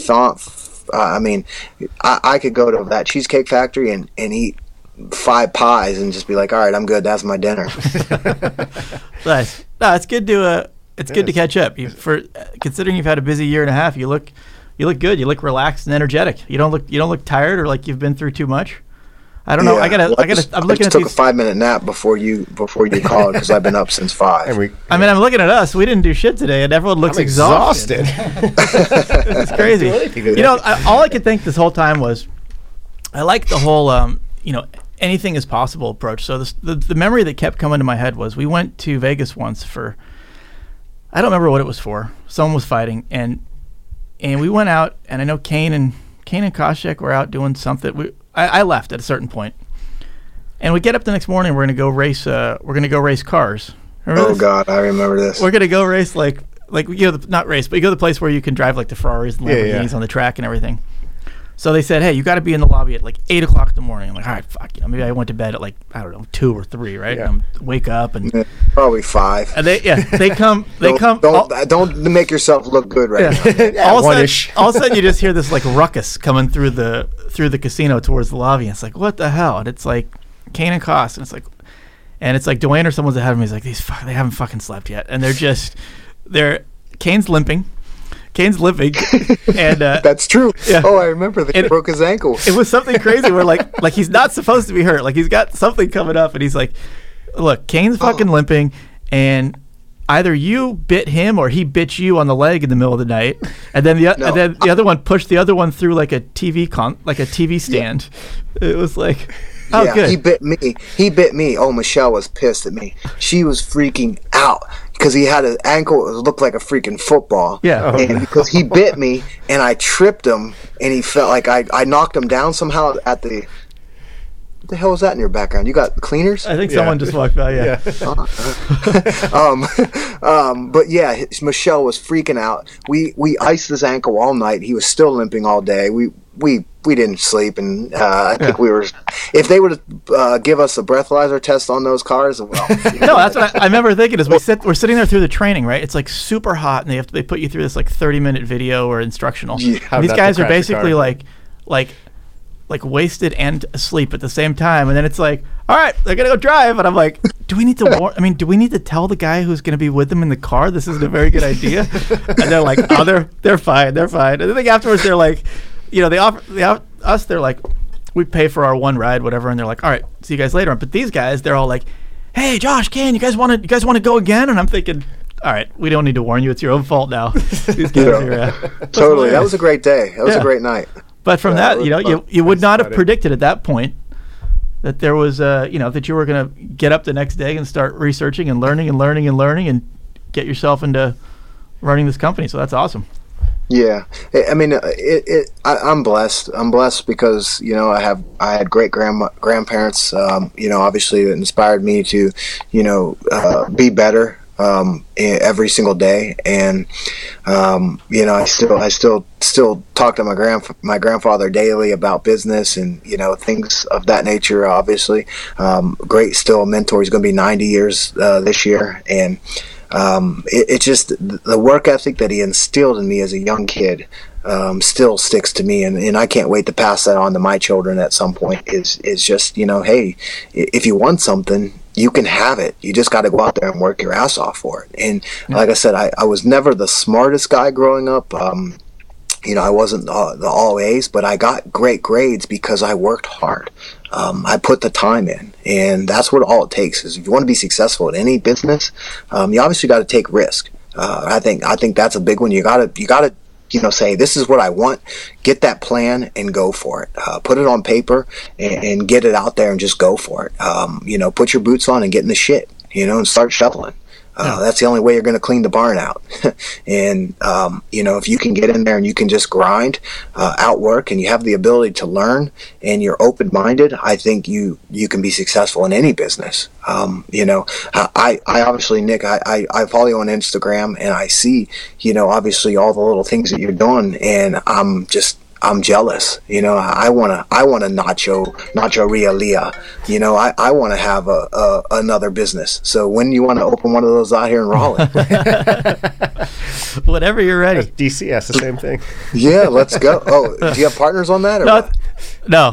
I could go to that Cheesecake Factory and eat 5 pies and just be like, all right, I'm good. That's my dinner. Nice. No, it's good to catch up. Considering you've had a busy year and a half, you look good. You look relaxed and energetic. You don't look tired or like you've been through too much. I don't know. I'm looking at took a 5-minute nap before you called, because I've been up since 5. I'm looking at us. We didn't do shit today, and everyone looks exhausted. It's crazy. All I could think this whole time was, I like the whole anything is possible approach. So the memory that kept coming to my head was, we went to Vegas once for, I don't remember what it was for. Someone was fighting, and we went out, and I know Kane and Koscheck were out doing something. I left at a certain point, and we get up the next morning. We're gonna go race. We're gonna go race cars. Remember this? God, I remember this. We're gonna go race not race, but you go to the place where you can drive like the Ferraris and Lamborghinis on the track and everything. So they said, hey, you got to be in the lobby at like 8 o'clock in the morning. I'm like, all right, fuck. Maybe I went to bed at like, I don't know, 2 or 3, right? Yeah. And wake up and probably 5. And they come. Don't make yourself look good right now. All of a sudden, you just hear this like ruckus coming through the through the casino towards the lobby, and it's like, what the hell? And it's like Kane and Koss, and it's like Dwayne or someone's ahead of me. He's like, they haven't fucking slept yet, and Kane's limping, and that's true. Yeah. Oh, I remember they broke his ankle. It was something crazy where like he's not supposed to be hurt, like he's got something coming up, and he's like, look, Kane's fucking limping, and either you bit him or he bit you on the leg in the middle of the night, and then the other one pushed the other one through like a TV stand. Yeah. It was like, oh, yeah, good. He bit me. Oh, Michelle was pissed at me. She was freaking out because he had an ankle that looked like a freaking football. Yeah. And because he bit me and I tripped him and he felt like I knocked him down somehow at the. What the hell was that in your background? You got cleaners? I think someone just walked by. Yeah. But yeah, Michelle was freaking out. We iced his ankle all night. He was still limping all day. We didn't sleep, and I think we were. If they would give us a breathalyzer test on those cars, well. No, that's what I remember thinking. Is we're sitting there through the training, right? It's like super hot, and they put you through this like 30-minute video or instructional. Yeah. These guys are basically like wasted and asleep at the same time, and then it's like, all right, they're gonna go drive, and I'm like, do we need to tell the guy who's gonna be with them in the car this isn't a very good idea? And they're like, oh, they're fine, and then afterwards they're like, they offer us, they're like, we pay for our one ride, whatever, and they're like, all right, see you guys later. But these guys, they're all like, hey, Josh, Ken, you guys want to go again? And I'm thinking, all right, we don't need to warn you, it's your own fault now. These guys are totally. That was a great day. That was a great night. But from that, you would not have predicted at that point that there was, that you were going to get up the next day and start researching and learning and get yourself into running this company. So that's awesome. Yeah, I mean, I'm blessed. I'm blessed because I had great grandparents. Obviously that inspired me to, be better. Every single day, and I still talk to my grandfather daily about business and things of that nature. Obviously, great, still a mentor. He's going to be 90 years this year, and it just the work ethic that he instilled in me as a young kid still sticks to me, and I can't wait to pass that on to my children at some point. Is just hey, if you want something, you can have it. You just got to go out there and work your ass off for it. And like I said, I was never the smartest guy growing up. I wasn't the all A's, but I got great grades because I worked hard. I put the time in, and that's what all it takes is if you want to be successful in any business, you obviously got to take risk. I think that's a big one. You got to say, this is what I want, get that plan and go for it. Put it on paper and get it out there and just go for it. Put your boots on and get in the shit, and start shoveling. That's the only way you're going to clean the barn out. And, if you can get in there and you can just grind, outwork, and you have the ability to learn and you're open-minded, I think you can be successful in any business. I obviously, Nick, I follow you on Instagram and I see, obviously all the little things that you're doing, and I'm jealous. I want a Nacho Realia. I want to have another business. So when you want to open one of those out here in Raleigh? Whenever you're ready. DCS, the same thing. Yeah, let's go. Oh, do you have partners on that? Or no.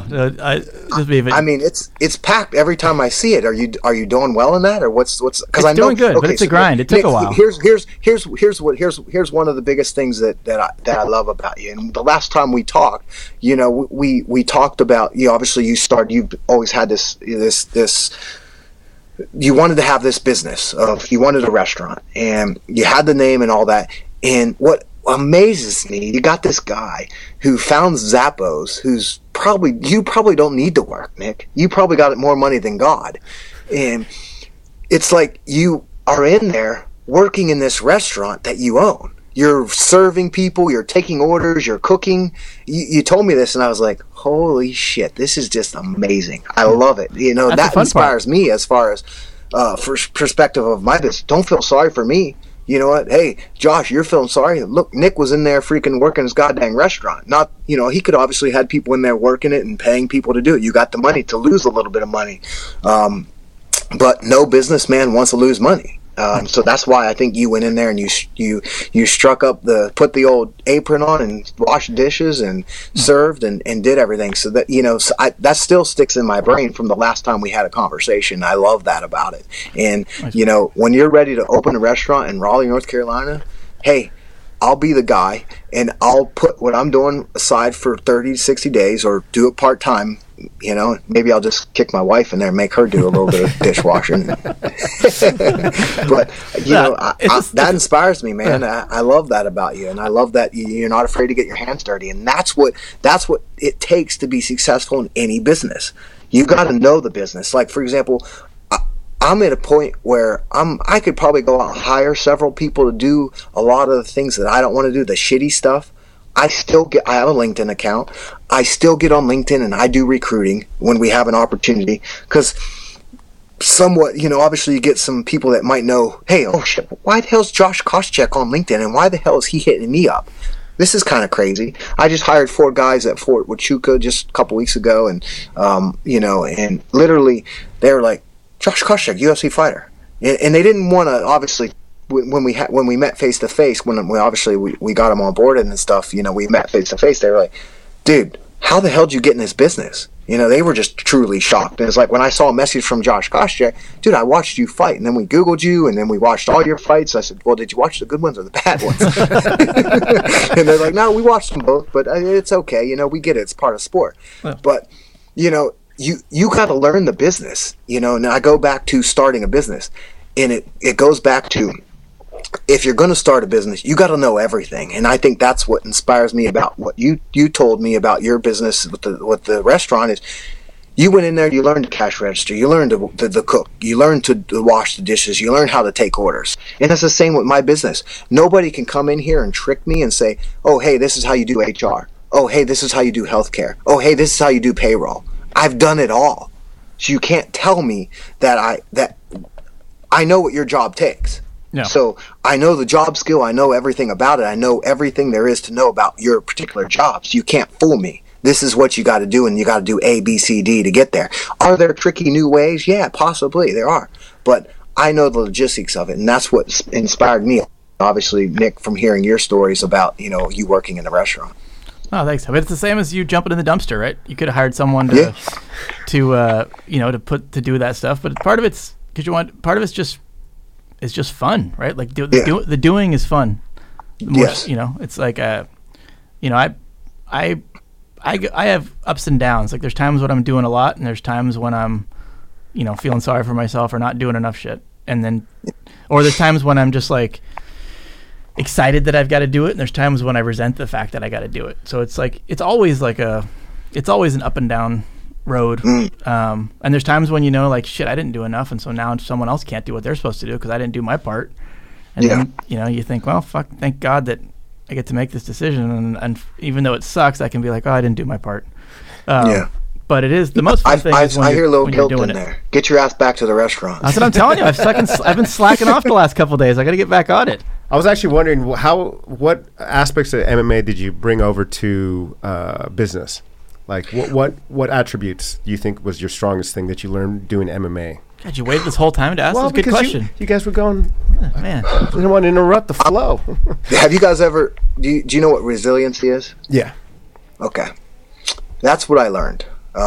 I mean, it's packed every time I see it. Are you doing well in that, or what's? Because I know doing good, but it's a grind. It took a while. Here's one of the biggest things that I love about you. And the last time we talked, we talked about obviously you've always had this. You wanted to have this business you wanted a restaurant, and you had the name and all that. And what amazes me, you got this guy who found Zappos, you probably don't need to work, Nick. You probably got more money than God. And it's like you are in there working in this restaurant that you own. You're serving people, you're taking orders, you're cooking. You told me this and I was like, holy shit, this is just amazing. I love it. That inspires me as far as perspective of my business. Don't feel sorry for me. You know what? Hey, Josh, you're feeling sorry. Look, Nick was in there freaking working his goddamn restaurant. Not, he could obviously had people in there working it and paying people to do it. You got the money to lose a little bit of money. But no businessman wants to lose money. So that's why I think you went in there and you struck up put the old apron on and washed dishes and served and did everything. So that, that still sticks in my brain from the last time we had a conversation. I love that about it. And, when you're ready to open a restaurant in Raleigh, North Carolina, hey, I'll be the guy, and I'll put what I'm doing aside for 30 to 60 days or do it part-time. Maybe I'll just kick my wife in there and make her do a little bit of dishwashing. But, that inspires me, man. I love that about you, and I love that you're not afraid to get your hands dirty, and that's what it takes to be successful in any business. You got to know the business. Like, for example, I'm at a point where I could probably go out and hire several people to do a lot of the things that I don't want to do, the shitty stuff. I have a LinkedIn account. I still get on LinkedIn and I do recruiting when we have an opportunity, because somewhat, obviously you get some people that might know, hey, oh shit, why the hell's Josh Koscheck on LinkedIn and why the hell is he hitting me up? This is kind of crazy. I just hired 4 guys at Fort Huachuca just a couple weeks ago, and and literally they were like, Josh Koscheck, UFC fighter, and they didn't want to, obviously, when we met face to face, when we got them on board and stuff, we met face to face. They were like, dude, how the hell did you get in this business? They were just truly shocked. And it's like when I saw a message from Josh Koscheck, dude, I watched you fight, and then we Googled you, and then we watched all your fights. I said, well, did you watch the good ones or the bad ones? And they're like, no, we watched them both, but it's okay. We get it. It's part of sport. Yeah. But, you got to learn the business, and I go back to starting a business, and it goes back to, if you're going to start a business, you got to know everything. And I think that's what inspires me about what you told me about your business with the restaurant is, you went in there, you learned to cash register, you learned to cook, you learned to wash the dishes, you learned how to take orders. And it's the same with my business. Nobody can come in here and trick me and say, oh, hey, this is how you do HR. Oh, hey, this is how you do healthcare. Oh, hey, this is how you do payroll. I've done it all. So you can't tell me that I know what your job takes. No. So I know the job skill. I know everything about it. I know everything there is to know about your particular job. So you can't fool me. This is what you got to do, and you got to do A, B, C, D to get there. Are there tricky new ways? Yeah, possibly there are. But I know the logistics of it, and that's what inspired me. Obviously, Nick, from hearing your stories about you working in a restaurant. Oh, thanks. But it's the same as you jumping in the dumpster, right? You could have hired someone to do that stuff. But part of it's it's just fun, right? Like the doing is fun. Yes. It's like I have ups and downs. Like there's times when I'm doing a lot, and there's times when I'm, feeling sorry for myself or not doing enough shit. And then, or there's times when I'm just like excited that I've got to do it, and there's times when I resent the fact that I got to do it. So it's like it's always an up and down road. And there's times when like shit, I didn't do enough, and so now someone else can't do what they're supposed to do because I didn't do my part. And then you think, well, fuck, thank God that I get to make this decision, and even though it sucks, I can be like, oh, I didn't do my part. But it is the most fun thing. I hear a little guilt in there. Get your ass back to the restaurant. That's what I'm telling you. I've been slacking off the last couple of days. I got to get back on it. I was actually wondering what aspects of MMA did you bring over to business? Like what attributes do you think was your strongest thing that you learned doing MMA? God, you waited this whole time to ask this good question. You guys were going, man. I didn't want to interrupt the flow. Have you guys ever? Do you know what resiliency is? Yeah. Okay, that's what I learned.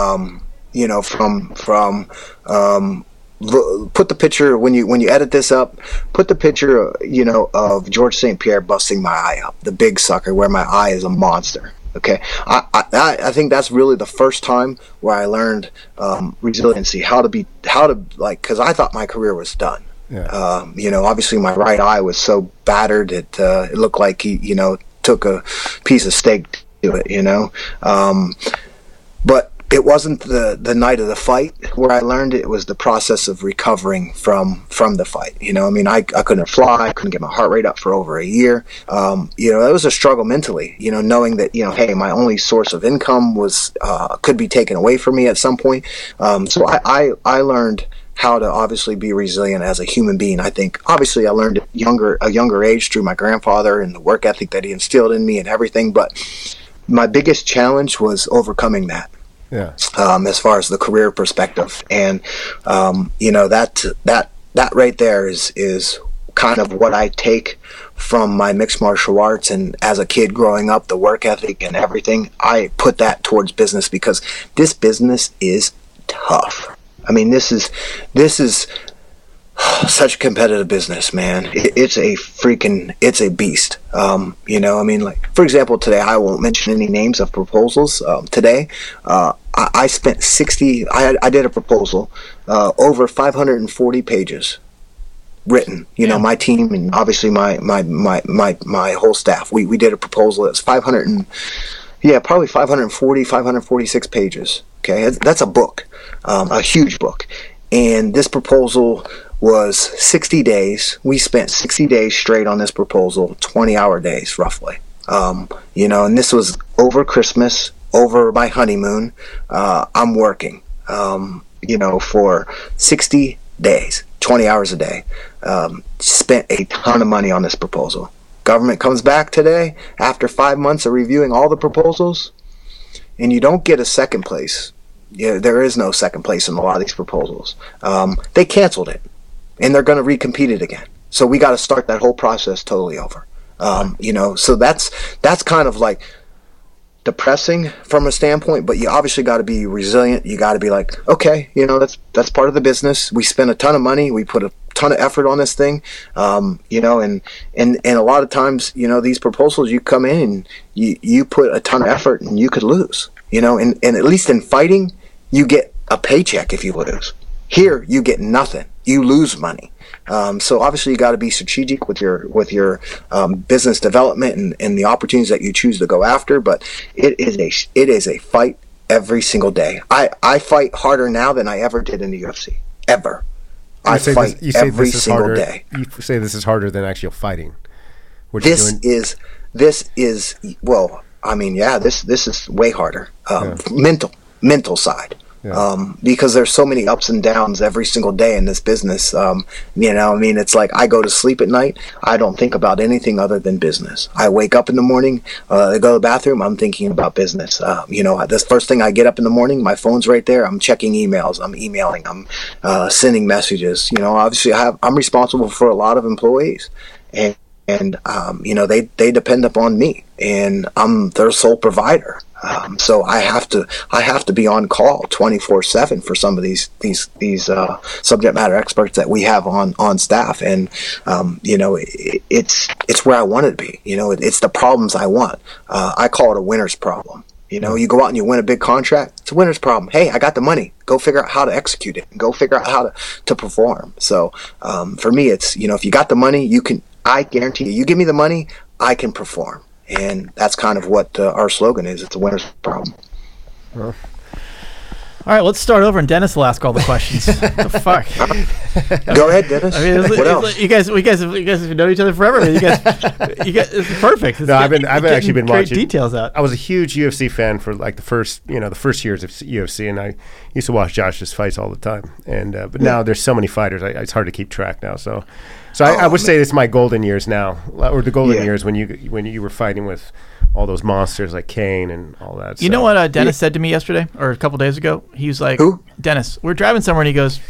Put the picture when you edit this up. Put the picture, of George St. Pierre busting my eye up, the big sucker, where my eye is a monster. Okay, I think that's really the first time where I learned resiliency, how to because I thought my career was done. Yeah. Obviously my right eye was so battered it looked like he took a piece of steak to it. But it wasn't the night of the fight where I learned it. It was the process of recovering from the fight. I couldn't fly. I couldn't get my heart rate up for over a year. It was a struggle mentally, knowing that, hey, my only source of income was could be taken away from me at some point. So I learned how to obviously be resilient as a human being. I think obviously I learned at a younger age through my grandfather and the work ethic that he instilled in me and everything. But my biggest challenge was overcoming that. Yeah. As far as the career perspective, and that that right there is kind of what I take from my mixed martial arts, and as a kid growing up, the work ethic and everything, I put that towards business, because this business is tough. I mean, this is such a competitive business, man. It's a beast. You know, I mean, like, for example, today, I won't mention any names of proposals. Today, I spent I did a proposal, over 540 pages written. You know, my team and obviously my whole staff. We did a proposal that's probably 546 pages. Okay, that's a book, a huge book. And this proposal was 60 days. We spent 60 days straight on this proposal, 20-hour days roughly. You know, and this was over Christmas, over my honeymoon. I'm working, you know, for 60 days, 20 hours a day. Spent a ton of money on this proposal. Government comes back today after 5 months of reviewing all the proposals, and you don't get a second place. Yeah, there is no second place in a lot of these proposals. They canceled it, and they're going to recompete it again. So we got to start that whole process totally over. You know, so that's kind of like depressing from a standpoint, but you obviously got to be resilient. You got to be like, okay, you know, that's part of the business. We spent a ton of money. We put a ton of effort on this thing. You know, and a lot of times, you know, these proposals, you come in and you put a ton of effort and you could lose, you know, and at least in fighting, you get a paycheck if you lose. Here, you get nothing. You lose money. So obviously, you got to be strategic with your business development and the opportunities that you choose to go after. But it is a fight every single day. I fight harder now than I ever did in the UFC. Ever. I fight every single day. You say this is harder than actual fighting. This is well. I mean, yeah. This is way harder. Mental side. Yeah. Because there's so many ups and downs every single day in this business. You know, I mean, it's like I go to sleep at night, I don't think about anything other than business. I wake up in the morning, I go to the bathroom, I'm thinking about business. You know, this first thing I get up in the morning, my phone's right there, I'm checking emails, I'm emailing, I'm sending messages. You know, obviously I'm responsible for a lot of employees, and you know, they depend upon me, and I'm their sole provider. So I have to be on call 24/7 for some of these subject matter experts that we have on staff, and you know, it's where I want it to be. You know, it's the problems I want. I call it a winner's problem. You know, you go out and you win a big contract, it's a winner's problem. Hey, I got the money. Go figure out how to execute it, and go figure out how to perform. So for me, it's, you know, if you got the money, I guarantee you give me the money, I can perform. And that's kind of what our slogan is. It's a winner's problem. All right, let's start over, and Dennis will ask all the questions. What the fuck? Go ahead, Dennis. I mean, what else? You guys have known each other forever. You guys, it's perfect. No, I've actually been watching details out. I was a huge UFC fan for like the first years of UFC, and I used to watch Josh's fights all the time. And but now there's so many fighters, it's hard to keep track now. So I would say it's my golden years now, or the golden years when you were fighting with all those monsters like Kane and all that. You know what Dennis said to me yesterday or a couple days ago? He was like, "Who? Dennis, we're driving somewhere," and he goes,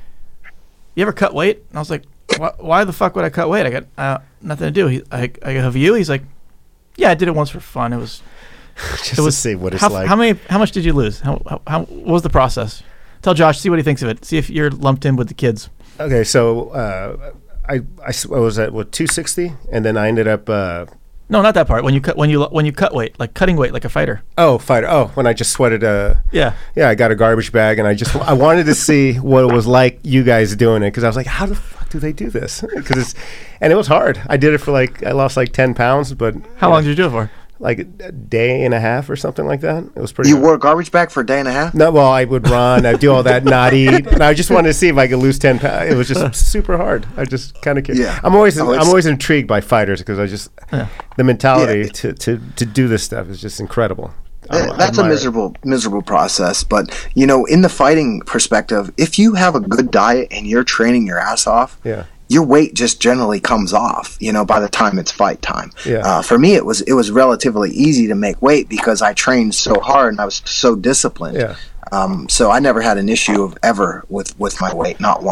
"You ever cut weight?" And I was like, "Why the fuck would I cut weight? I got nothing to do." I go, "Have you?" He's like, "Yeah, I did it once for fun. It was just to see what it's like." How much did you lose? What was the process? Tell Josh, see what he thinks of it. See if you're lumped in with the kids. Okay, so I was at 260, and then I ended up. No, not that part. When you cut weight, like cutting weight, like a fighter. Oh, fighter. Oh, when I just sweated Yeah, I got a garbage bag, and I wanted to see what it was like you guys doing it, because I was like, how the fuck do they do this? And it was hard. I did it for I lost 10 pounds, but how long did you do it for? Like a day and a half or something like that. It was pretty. You wore a garbage bag for a day and a half? No, well, I would run. I'd do all that, not eat. And I just wanted to see if I could lose 10 pounds. It was just super hard. I just kind of. Yeah. I'm always intrigued by fighters, because the mentality to do this stuff is just incredible. That's a miserable process. But, you know, in the fighting perspective, if you have a good diet and you're training your ass off, your weight just generally comes off, you know, by the time it's fight time. Yeah. For me, it was relatively easy to make weight because I trained so hard and I was so disciplined. Yeah. So I never had an issue ever with my weight, not once.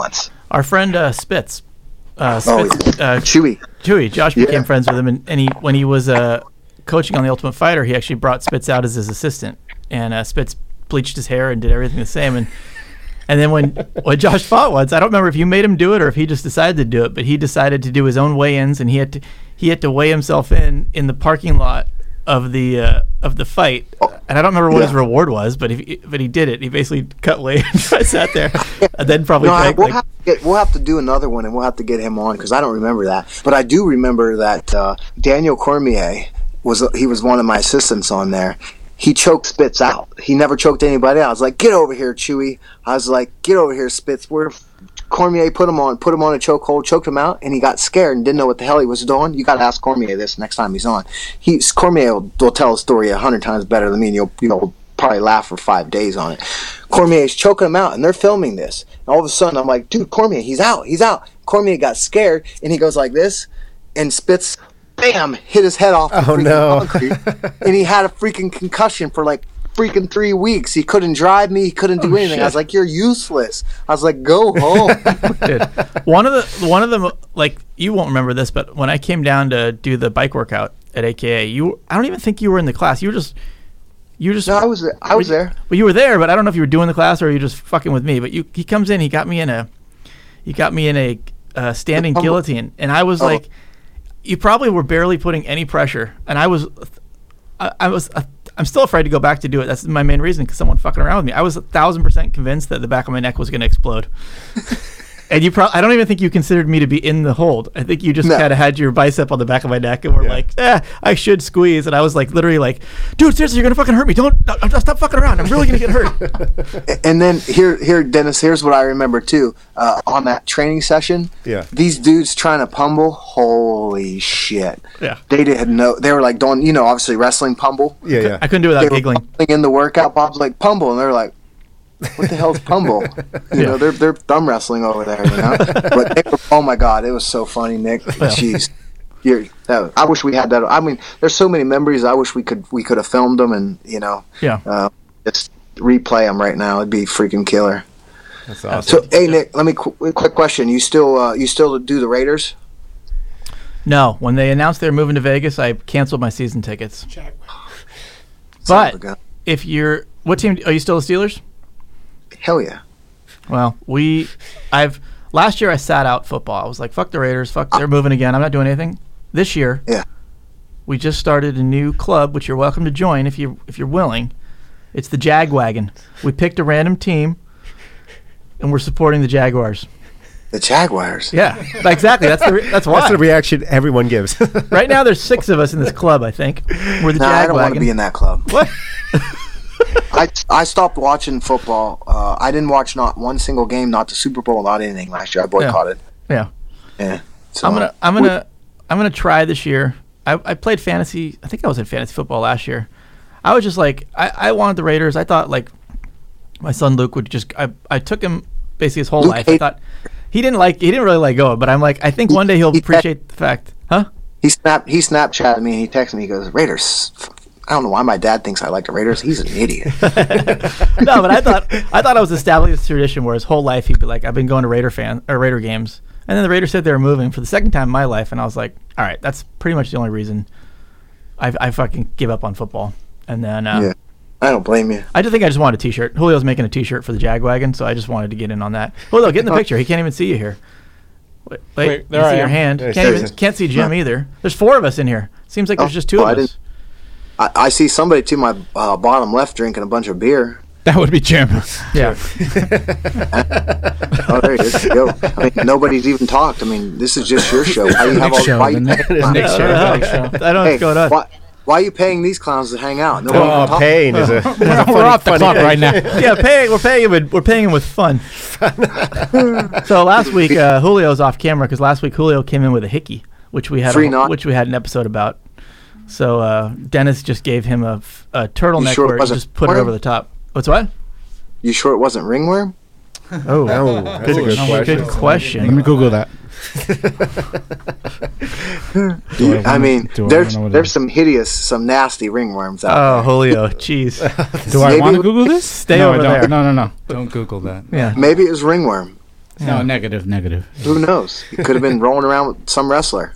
Our friend Spitz. Chewy. Chewy. Josh became Yeah. friends with him, and when he was coaching on The Ultimate Fighter, he actually brought Spitz out as his assistant, and Spitz bleached his hair and did everything the same. And then when Josh fought once, I don't remember if you made him do it or if he just decided to do it, but he decided to do his own weigh-ins, and he had to weigh himself in the parking lot of the fight. And I don't remember what his reward was, but he did it. He basically cut weight and I sat there, and then probably we'll have to do another one, and we'll have to get him on because I don't remember that. But I do remember that Daniel Cormier was one of my assistants on there. He choked Spitz out. He never choked anybody out. I was like, "Get over here, Chewy." I was like, "Get over here, Spitz." Where Cormier put him on a chokehold, choked him out, and he got scared and didn't know what the hell he was doing. You got to ask Cormier this next time he's on. Cormier will tell a story 100 times better than me, and you'll probably laugh for 5 days on it. Cormier's choking him out, and they're filming this. And all of a sudden, I'm like, "Dude, Cormier, he's out. Cormier got scared, and he goes like this, and Spitz, bam, hit his head off the concrete, and he had a freaking concussion for like freaking 3 weeks. He couldn't drive me. He couldn't do anything. Shit. I was like, "You're useless." I was like, "Go home." Dude, one of them, like, you won't remember this, but when I came down to do the bike workout at AKA, I don't even think you were in the class. You were just. No, I was there. Well, you were there, but I don't know if you were doing the class or you were just fucking with me. But he comes in, he got me in a standing guillotine, and I was like, you probably were barely putting any pressure, and I'm still afraid to go back to do it. That's my main reason, because someone fucking around with me. I was 1,000% convinced that the back of my neck was going to explode. And I don't even think you considered me to be in the hold. I think you just kind of had your bicep on the back of my neck and were like, I should squeeze. And I was like, literally like, "Dude, seriously, you're going to fucking hurt me. Don't stop fucking around. I'm really going to get hurt." And then here, Dennis, here's what I remember too. On that training session, these dudes trying to pummel, holy shit. Yeah. They didn't know. They were like doing, obviously wrestling pummel. Yeah. I couldn't do it without giggling. In the workout, Bob's like, "Pummel," and they're like, "What the hell's pummel?" They're thumb wrestling over there, But oh my god, it was so funny, Nick. Jeez, I wish we had that. I mean, there's so many memories. I wish we could have filmed them and just replay them right now. It'd be freaking killer. That's awesome. So, hey Nick, let me quick question. You still do the Raiders? No, when they announced they were moving to Vegas, I canceled my season tickets. But if what team are you still the Steelers? Hell yeah. Well, last year I sat out football. I was like, fuck the Raiders, they're moving again. I'm not doing anything. This year, we just started a new club, which you're welcome to join if you're willing. It's the Jagwagon. We picked a random team, and we're supporting the Jaguars. The Jaguars. Yeah, exactly. That's why. That's the reaction everyone gives. Right now, there's 6 of us in this club. I think we're the Jagwagon. I don't want to be in that club. What? I stopped watching football. I didn't watch not one single game, not the Super Bowl, not anything last year. I boycotted. Yeah. So I'm gonna try this year. I played fantasy. I think I was in fantasy football last year. I was just like, I wanted the Raiders. I thought like my son Luke would just. I took him basically his whole life. I thought he didn't really let go. But I'm like, I think one day he'll appreciate the fact, huh? He Snapchatted me and he texted me. He goes, "Raiders." I don't know why my dad thinks I like the Raiders. He's an idiot. No, but I thought I was establishing this tradition where his whole life he'd be like, "I've been going to Raider games," and then the Raiders said they were moving for the second time in my life, and I was like, "All right, that's pretty much the only reason I fucking give up on football." And then I don't blame you. I just wanted a T-shirt. Julio's making a T-shirt for the Jagwagon, so I just wanted to get in on that. Julio, get in the picture. He can't even see you here. Wait, there you I see your am. hand. Can't see Jim either. There's 4 of us in here. Seems like there's just 2 of us. I see somebody to my bottom left drinking a bunch of beer. That would be Jim. Yeah. Oh, there he is. Go. I mean, nobody's even talked. I mean, this is just your show. Why do you have all? Why you paying clowns? I don't know what's going on. Why are you paying these clowns to hang out? Pain is a We're off the clock right now. Yeah, we're paying him with fun. So last week Julio's off camera because last week Julio came in with a hickey, which we had an episode about. So Dennis just gave him a turtleneck where he just put it over the top. What's what? You sure it wasn't ringworm? Oh, that's a good question. Good question. Let me Google that. There's some hideous, some nasty ringworms out there. Oh, Julio, jeez. Do I want to Google this? Stay over there. No. Don't Google that. Yeah. Maybe it was ringworm. No, negative. Who knows? He could have been rolling around with some wrestler.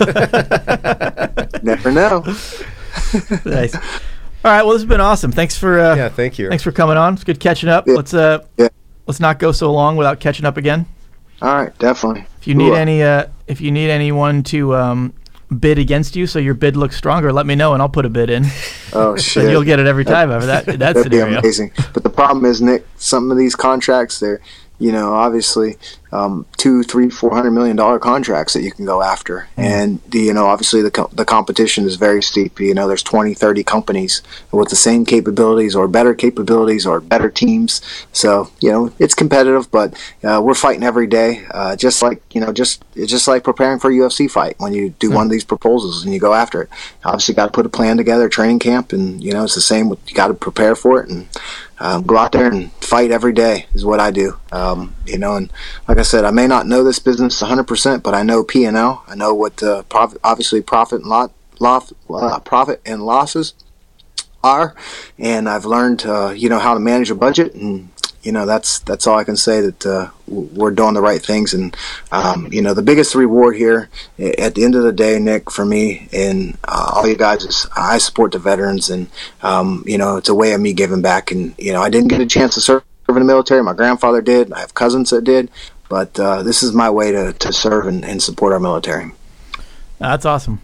Never know. Nice. All right. Well, this has been awesome. Thanks for thank you. Thanks for coming on. It's good catching up. Yeah. Let's not go so long without catching up again. All right, definitely. If you need anyone to bid against you so your bid looks stronger, let me know and I'll put a bid in. Oh shit! And you'll get it every time over that That'd scenario. be amazing. But the problem is, Nick, some of these contracts, they're, obviously $200, $300, $400 million contracts that you can go after, and obviously the competition is very steep. There's 20, 30 companies with the same capabilities or better teams. So it's competitive, but we're fighting every day. Just like it's just like preparing for a UFC fight. When you do one of these proposals and you go after it, obviously got to put a plan together, training camp, and it's the same. You got to prepare for it and go out there and fight every day is what I do. And like I said, I may not know this business 100%, but I know P&L. I know what obviously profit and losses are, and I've learned how to manage a budget, and that's all I can say, that we're doing the right things. And the biggest reward here at the end of the day, Nick, for me and all you guys, is I support the veterans, and it's a way of me giving back. And I didn't get a chance to serve in the military. My grandfather did. I have cousins that did, but this is my way to serve and support our military. That's awesome.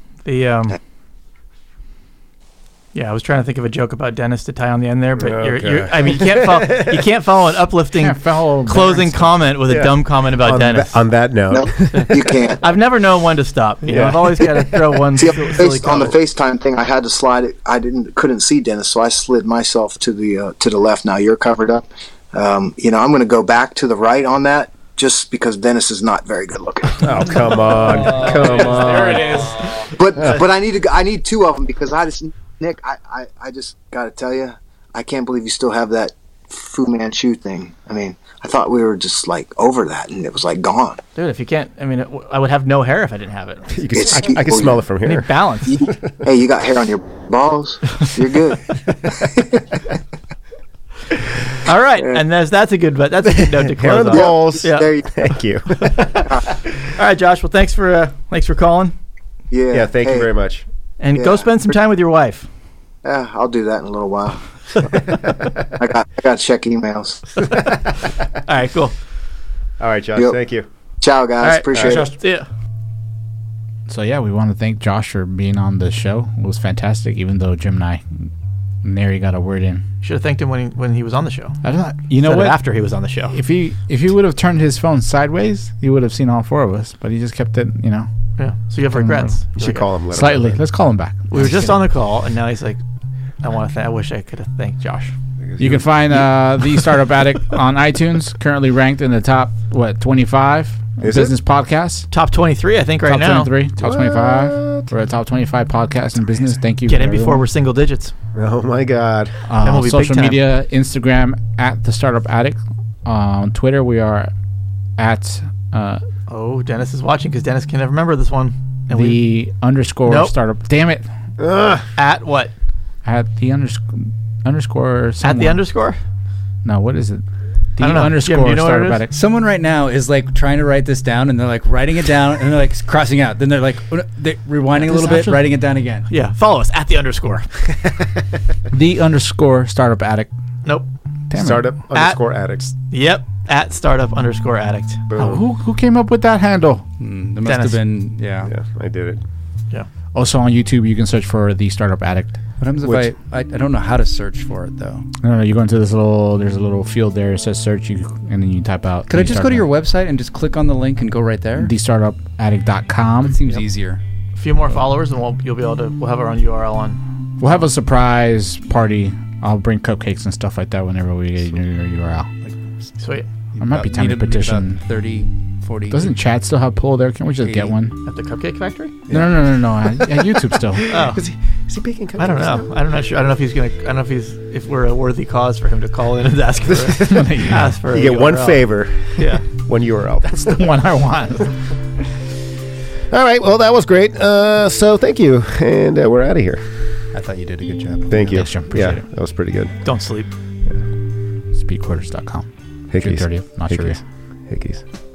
I was trying to think of a joke about Dennis to tie on the end there, but you can't follow an uplifting closing comment with a dumb comment about Dennis. On that note, no, you can't. I've never known when to stop. I've always got to throw one. See, on the FaceTime thing, I had to slide it. I couldn't see Dennis, so I slid myself to the left. Now you're covered up. I'm going to go back to the right on that, just because Dennis is not very good looking. Oh, come on. There it is. But I need two of them, because Nick, I just got to tell you, I can't believe you still have that Fu Manchu thing. I mean, I thought we were just like over that, and it was like gone. Dude, if you can't, I would have no hair if I didn't have it. I can smell it from here. Balance. Hey, you got hair on your balls. You're good. All right, and that's a good note to Hair close on the on. balls. Yeah. There you Thank you. All right, Josh. Well, thanks for calling, Yeah, thank you very much. and go spend some time with your wife. Yeah, I'll do that in a little while. I got to check emails. All right, cool. All right, Josh. Yep. Thank you. Ciao, guys. All right, Appreciate it. Josh. See ya. So yeah, we want to thank Josh for being on the show. It was fantastic, even though Jim and I, Nary got a word in. Should have thanked him when he was on the show. I don't know. You know Instead what? of after he was on the show. If he would have turned his phone sideways, he would have seen all four of us. But he just kept it, Yeah. So you have regrets. You should call him. slightly. Let's call him back. We were just on the call, and now he's like, I wish I could have thanked Josh. You can find The Startup Addict on iTunes, currently ranked in the top 25 business podcasts. Top 23, I think, right now. Top 23, top 25. We're a top 25 podcast in business. Thank you. Get in before we're single digits. Oh my God. Then we'll be social big time. media, Instagram at The Startup Addict. On Twitter, we are at Dennis is watching, because Dennis can never remember this one. And the underscore Nope. startup. Damn it. at what? At the underscore. At the underscore? No, what is it? The I don't know. underscore Jim, do you know what it startup is? addict. Someone right now is like trying to write this down, and they're like writing it down, and they're like crossing out. Then they're like rewinding a little bit, writing it down again. Yeah, follow us at the underscore. The underscore startup addict. Nope. Damn it. Startup underscore addicts. Yep, at startup underscore addict. Boom. Who came up with that handle? There must Dennis. have been, yeah. Yeah, I did it. Yeah. Also on YouTube, you can search for The Startup Addict. What happens if I don't know how to search for it, though? No, you go into there's a little field there. It says search, and then you type out. Could I just go to your website and just click on the link and go right there? TheStartupAddict.com. That seems easier. A few more followers, and we'll have our own URL on. We'll have a surprise party. I'll bring cupcakes and stuff like that whenever we get your URL. Sweet. I might be time to petition. 30, 40. Doesn't Chad still have pull there? Can't we just get 80. one? At the Cupcake Factory? No. At YouTube still. Oh. Is he baking cupcakes? I don't know. I'm not sure. I don't know if he's gonna. I don't know if we're a worthy cause for him to call in and ask for ask for. You a get one URL. favor, Yeah. one URL. That's the one I want. All right. Well, that was great. So thank you, and we're out of here. I thought you did a good job. Thank you. Thanks, Jim. Appreciate That was pretty good. Don't sleep. Speedquarters.com. June Hickeys. 30th. Not sure yet. Hickeys.